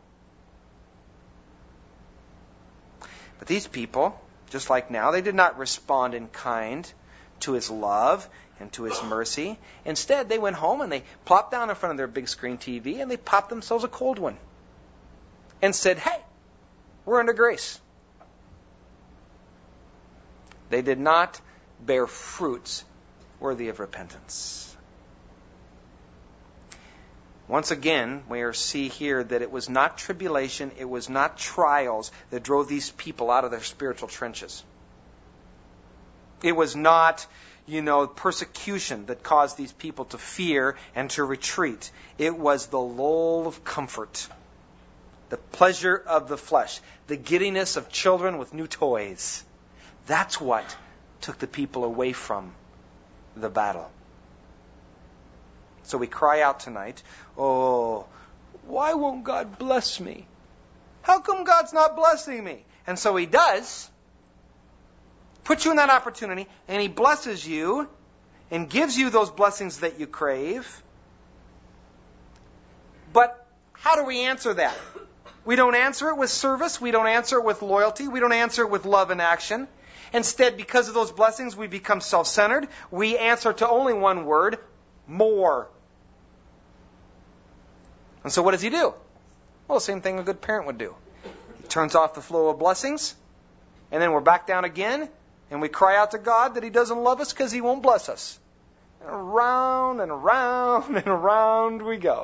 A: But these people, just like now, they did not respond in kind to His love and to His mercy. Instead, they went home and they plopped down in front of their big screen T V and they popped themselves a cold one and said, hey, we're under grace. They did not bear fruits worthy of repentance. Once again, we see here that it was not tribulation, it was not trials that drove these people out of their spiritual trenches. It was not, you know, persecution that caused these people to fear and to retreat. It was the lull of comfort, the pleasure of the flesh, the giddiness of children with new toys. That's what took the people away from the battle. So we cry out tonight, oh, why won't God bless me? How come God's not blessing me? And so He does. Put you in that opportunity, and He blesses you and gives you those blessings that you crave. But how do we answer that? We don't answer it with service. We don't answer it with loyalty. We don't answer it with love and action. Instead, because of those blessings, we become self-centered. We answer to only one word, more. And so what does he do? Well, the same thing a good parent would do. He turns off the flow of blessings, and then we're back down again, and we cry out to God that He doesn't love us because He won't bless us. And around and around and around we go.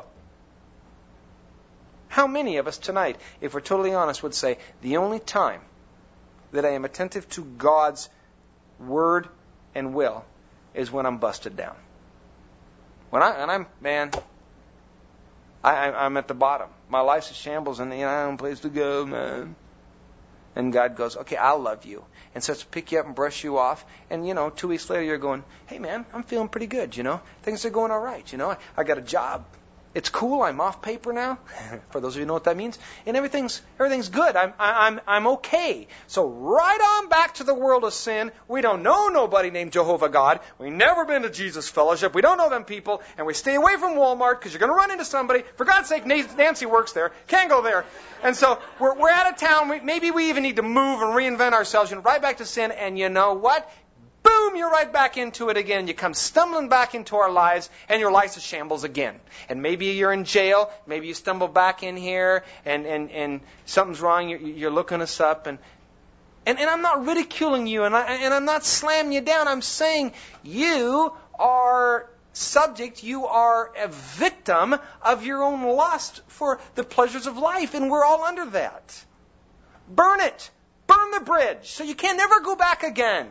A: How many of us tonight, if we're totally honest, would say, the only time that I am attentive to God's word and will is when I'm busted down? When I, and I'm, man, I, I'm at the bottom. My life's a shambles, and you know, I don't have a place to go, man. And God goes, okay, I'll love you. And starts to pick you up and brush you off. And, you know, two weeks later you're going, hey, man, I'm feeling pretty good, you know. Things are going all right, you know. I, I got a job. It's cool. I'm off paper now. For those of you who know what that means. And everything's everything's good. I'm I'm I'm okay. So right on back to the world of sin. We don't know nobody named Jehovah God. We've never been to Jesus Fellowship. We don't know them people. And we stay away from Walmart because you're going to run into somebody. For God's sake, Nancy works there. Can't go there. And so we're we're out of town. We, maybe we even need to move and reinvent ourselves. And right back to sin. And you know what? Boom, you're right back into it again. You come stumbling back into our lives, and your life's a shambles again. And maybe you're in jail. Maybe you stumble back in here, and, and, and something's wrong. You're, you're looking us up. And, and, and I'm not ridiculing you, and, I, and I'm not slamming you down. I'm saying you are subject, you are a victim of your own lust for the pleasures of life, and we're all under that. Burn it. Burn the bridge so you can never go back again.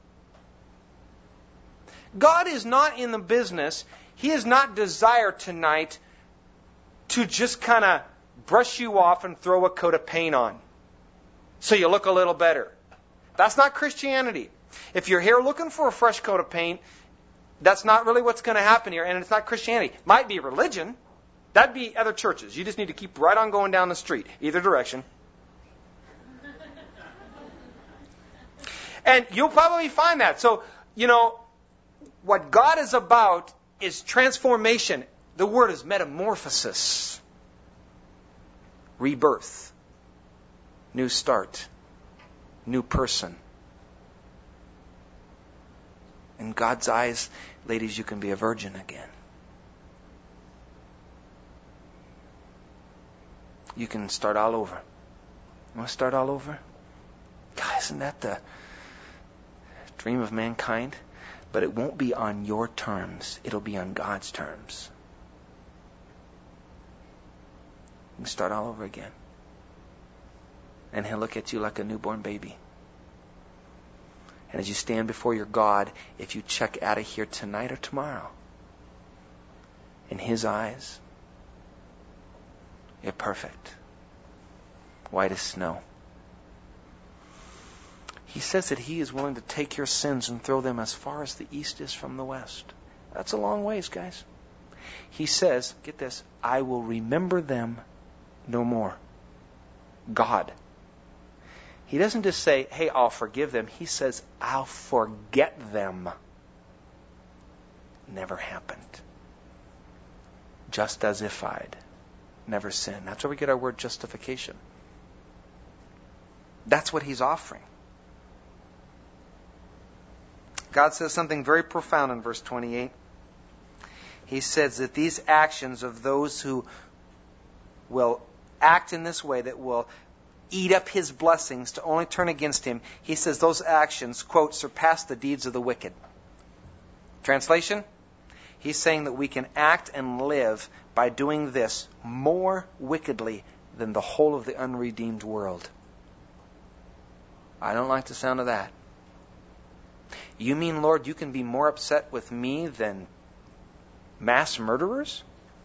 A: God is not in the business, He is not desired tonight to just kind of brush you off and throw a coat of paint on so you look a little better. That's not Christianity. If you're here looking for a fresh coat of paint, that's not really what's going to happen here, and it's not Christianity. Might be religion. That'd be other churches. You just need to keep right on going down the street, either direction. And you'll probably find that. So, you know, what God is about is transformation. The word is metamorphosis. Rebirth. New start. New person. In God's eyes, ladies, you can be a virgin again. You can start all over. You want to start all over? God, isn't that the dream of mankind? But it won't be on your terms. It'll be on God's terms. You can start all over again. And He'll look at you like a newborn baby. And as you stand before your God, if you check out of here tonight or tomorrow, in His eyes, you're perfect. White as snow. He says that He is willing to take your sins and throw them as far as the east is from the west. That's a long ways, guys. He says, get this, I will remember them no more. God. He doesn't just say, hey, I'll forgive them. He says, I'll forget them. Never happened. Just as if I'd never sinned. That's where we get our word justification. That's what He's offering. God says something very profound in verse twenty-eight. He says that these actions of those who will act in this way, that will eat up His blessings to only turn against Him, He says those actions, quote, surpass the deeds of the wicked. Translation?
B: He's saying that we can act and live by doing this more wickedly than the whole of the unredeemed world. I don't like the sound of that. You mean, Lord, you can be more upset with me than mass murderers?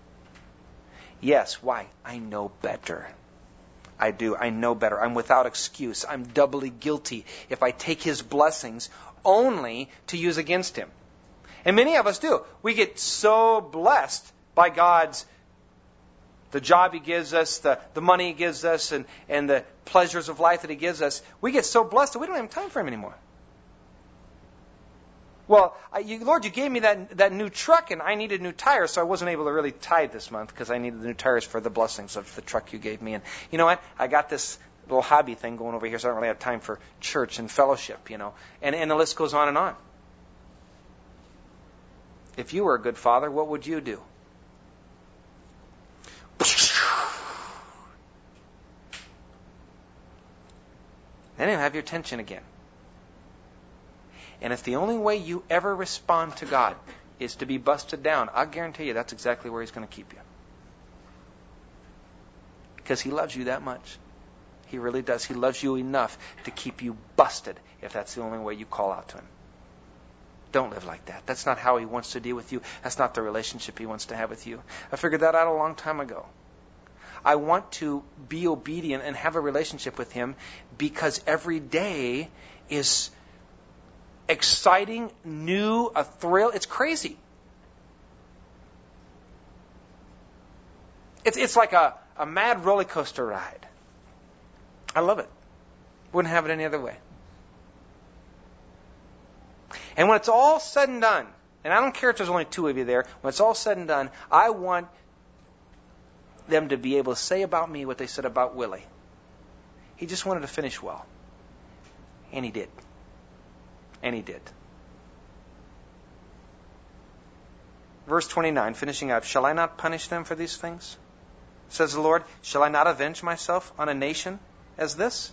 B: Yes. Why? I know better. I do. I know better. I'm without excuse. I'm doubly guilty if I take his blessings only to use against him. And many of us do. We get so blessed by God's, the job he gives us, the, the money he gives us, and, and the pleasures of life that he gives us. We get so blessed that we don't have time for him anymore. Well, I, you, Lord, you gave me that that new truck, and I needed new tires, so I wasn't able to really tithe this month because I needed the new tires for the blessings of the truck you gave me. And you know what? I got this little hobby thing going over here, so I don't really have time for church and fellowship, you know. And, and the list goes on and on. If you were a good father, what would you do? Then you'll have your attention again. And if the only way you ever respond to God is to be busted down, I guarantee you that's exactly where he's going to keep you. Because he loves you that much. He really does. He loves you enough to keep you busted if that's the only way you call out to him. Don't live like that. That's not how he wants to deal with you. That's not the relationship he wants to have with you. I figured that out a long time ago. I want to be obedient and have a relationship with him because every day is exciting, new, a thrill. It's crazy. It's it's like a, a mad roller coaster ride. I love it. Wouldn't have it any other way. And when it's all said and done, and I don't care if there's only two of you there, when it's all said and done, I want them to be able to say about me what they said about Willie. He just wanted to finish well. And he did. And he did. Verse twenty-nine, finishing up. Shall I not punish them for these things? Says the Lord. Shall I not avenge myself on a nation as this?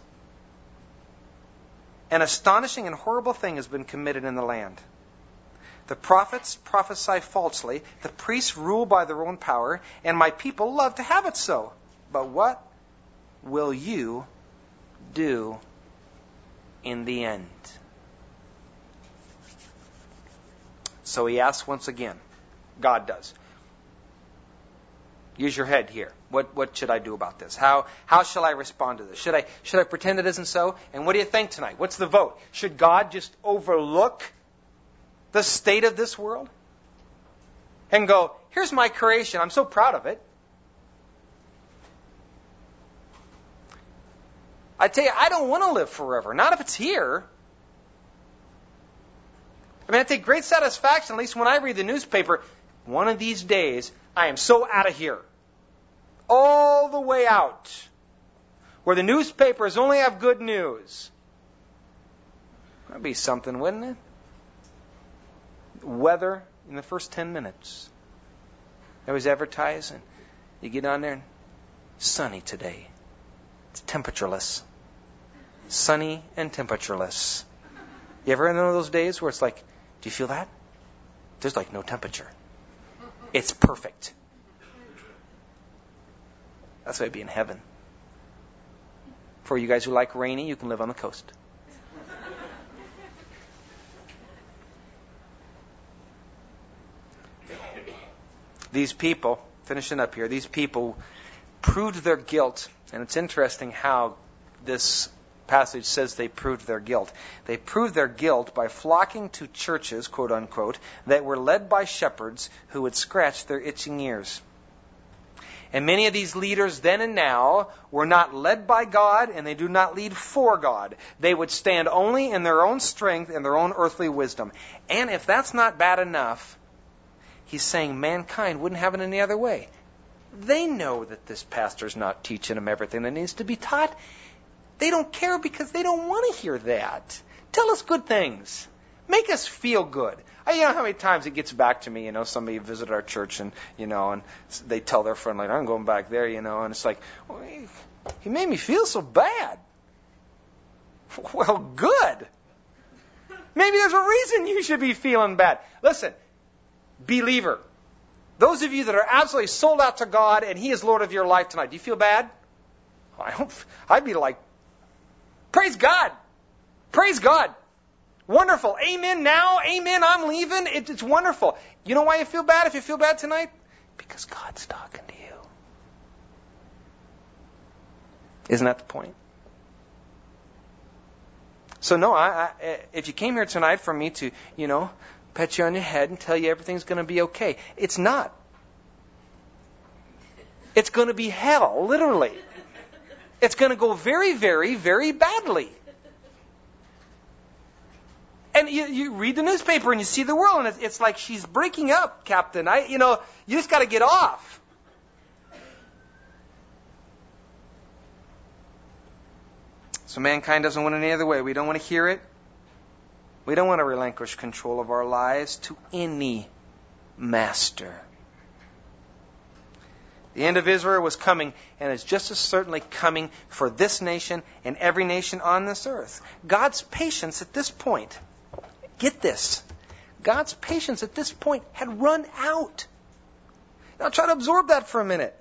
B: An astonishing and horrible thing has been committed in the land. The prophets prophesy falsely. The priests rule by their own power. And my people love to have it so. But what will you do in the end? So he asks once again. God does. Use your head here. What what should I do about this? How how shall I respond to this? Should I should I pretend it isn't so? And what do you think tonight? What's the vote? Should God just overlook the state of this world and go, here's my creation. I'm so proud of it. I tell you, I don't want to live forever. Not if it's here. I mean, I take great satisfaction, at least when I read the newspaper, one of these days, I am so out of here. All the way out. Where the newspapers only have good news. That'd be something, wouldn't it? Weather in the first ten minutes. That was advertising. You get on there and sunny today. It's temperatureless. Sunny and temperatureless. You ever know those days where it's like, do you feel that? There's like no temperature. It's perfect. That's why I'd be in heaven. For you guys who like rainy, you can live on the coast. These people, finishing up here, these people proved their guilt. And it's interesting how this passage says they proved their guilt. They proved their guilt by flocking to churches, quote unquote, that were led by shepherds who would scratch their itching ears. And many of these leaders then and now were not led by God, and they do not lead for God. They would stand only in their own strength and their own earthly wisdom. And if that's not bad enough, he's saying mankind wouldn't have it any other way. They know that this pastor's not teaching them everything that needs to be taught. They don't care because they don't want to hear that. Tell us good things. Make us feel good. I, you know how many times it gets back to me, you know, somebody visited our church and, you know, and they tell their friend, like, I'm going back there, you know, and it's like, well, he, he made me feel so bad. Well, good. Maybe there's a reason you should be feeling bad. Listen,
A: believer. Those of you that are absolutely sold out to God and He is Lord of your life tonight, do you feel bad? I don't, I'd be like, praise God. Praise God. Wonderful. Amen now. Amen. I'm leaving. It, it's wonderful. You know why you feel bad if you feel bad tonight? Because God's talking to you. Isn't that the point? So no, I, I, if you came here tonight for me to, you know, pat you on your head and tell you everything's going to be okay, it's not. It's going to be hell, literally. It's going to go very, very, very badly. And you, you read the newspaper and you see the world, and it's, it's like she's breaking up, Captain. I, you know, you just got to get off. So mankind doesn't want it any other way. We don't want to hear it. We don't want to relinquish control of our lives to any master. The end of Israel was coming, and is just as certainly coming for this nation and every nation on this earth. God's patience at this point, get this, God's patience at this point had run out. Now try to absorb that for a minute.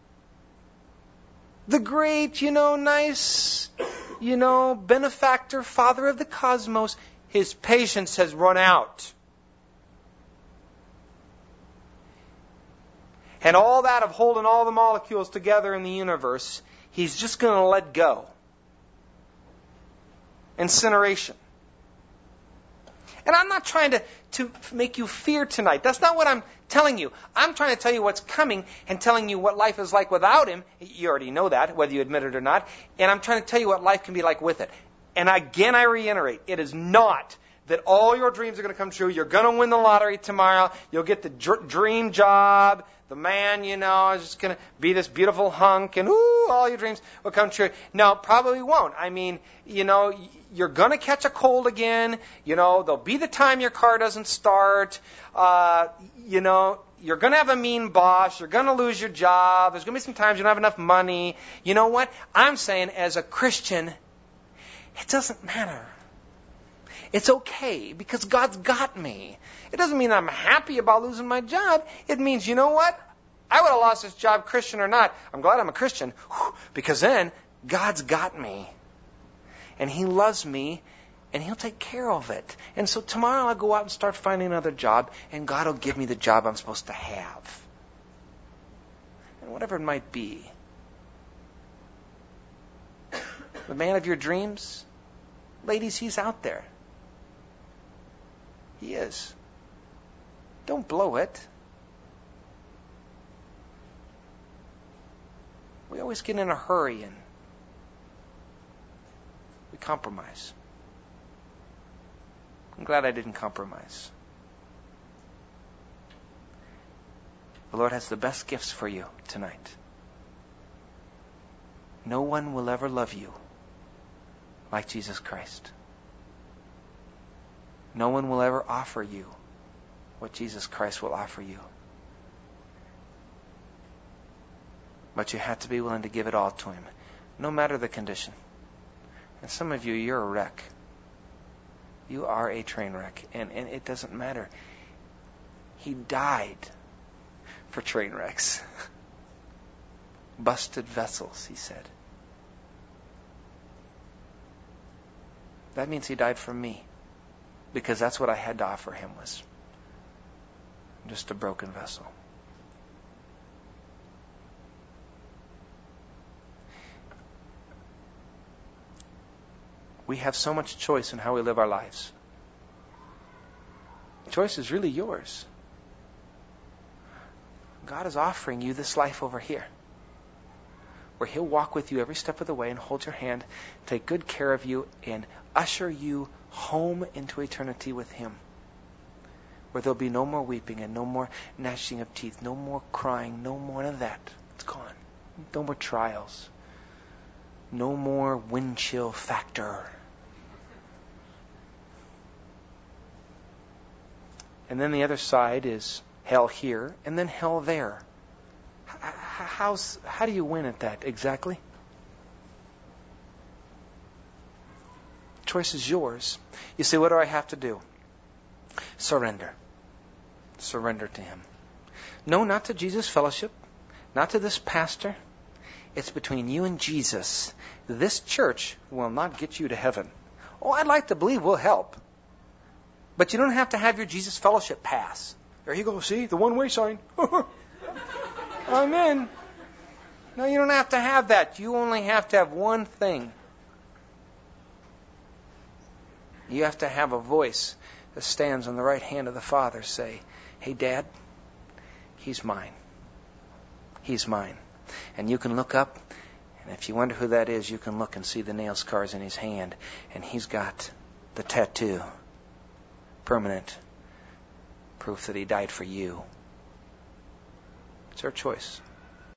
A: The great, you know, nice, you know, benefactor, father of the cosmos, his patience has run out. And all that of holding all the molecules together in the universe, he's just going to let go. Incineration. And I'm not trying to, to make you fear tonight. That's not what I'm telling you. I'm trying to tell you what's coming and telling you what life is like without Him. You already know that, whether you admit it or not. And I'm trying to tell you what life can be like with it. And again, I reiterate, it is not that all your dreams are going to come true. You're going to win the lottery tomorrow. You'll get the dr- dream job. The man, you know, is just going to be this beautiful hunk, and ooh, all your dreams will come true. No, probably won't. I mean, you know, you're going to catch a cold again. You know, there'll be the time your car doesn't start. Uh, you know, you're going to have a mean boss. You're going to lose your job. There's going to be some times you don't have enough money. You know what? I'm saying as a Christian, it doesn't matter. It's okay because God's got me. It doesn't mean I'm happy about losing my job. It means, you know what? I would have lost this job, Christian or not. I'm glad I'm a Christian because then God's got me. And He loves me and He'll take care of it. And so tomorrow I'll go out and start finding another job and God will give me the job I'm supposed to have. And whatever it might be. The man of your dreams, ladies, he's out there. He is. Don't blow it. We always get in a hurry and we compromise. I'm glad I didn't compromise. The Lord has the best gifts for you tonight. No one will ever love you like Jesus Christ. No one will ever offer you what Jesus Christ will offer you. But you have to be willing to give it all to Him, no matter the condition. And some of you, you're a wreck. You are a train wreck, and, and it doesn't matter. He died for train wrecks. Busted vessels, He said. That means He died for me. Because that's what I had to offer Him, was just a broken vessel. We have so much choice in how we live our lives. The choice is really yours. God is offering you this life over here, where He'll walk with you every step of the way and hold your hand, take good care of you, and usher you home into eternity with Him, where there'll be no more weeping and no more gnashing of teeth, no more crying, no more of that. It's gone. No more trials. No more wind chill factor. And then the other side is hell here and then hell there. How's, how do you win at that exactly? Choice is yours. You say, what do I have to do? Surrender.
B: Surrender to Him. No, not to Jesus Fellowship, not to this pastor. It's between you and Jesus. This church will not get you to heaven. Oh, I'd like to believe we'll help. But you don't have to have your Jesus Fellowship pass. There you go, see, the one-way sign. I'm in. No, you don't have to have that. You only have to have one thing. You have to have a voice that stands on the right hand of the Father say, hey, Dad, He's mine. He's mine. And you can look up, and if you wonder who that is, you can look and see the nail scars in his hand, and he's got the tattoo. Permanent proof that He died for you. It's our choice.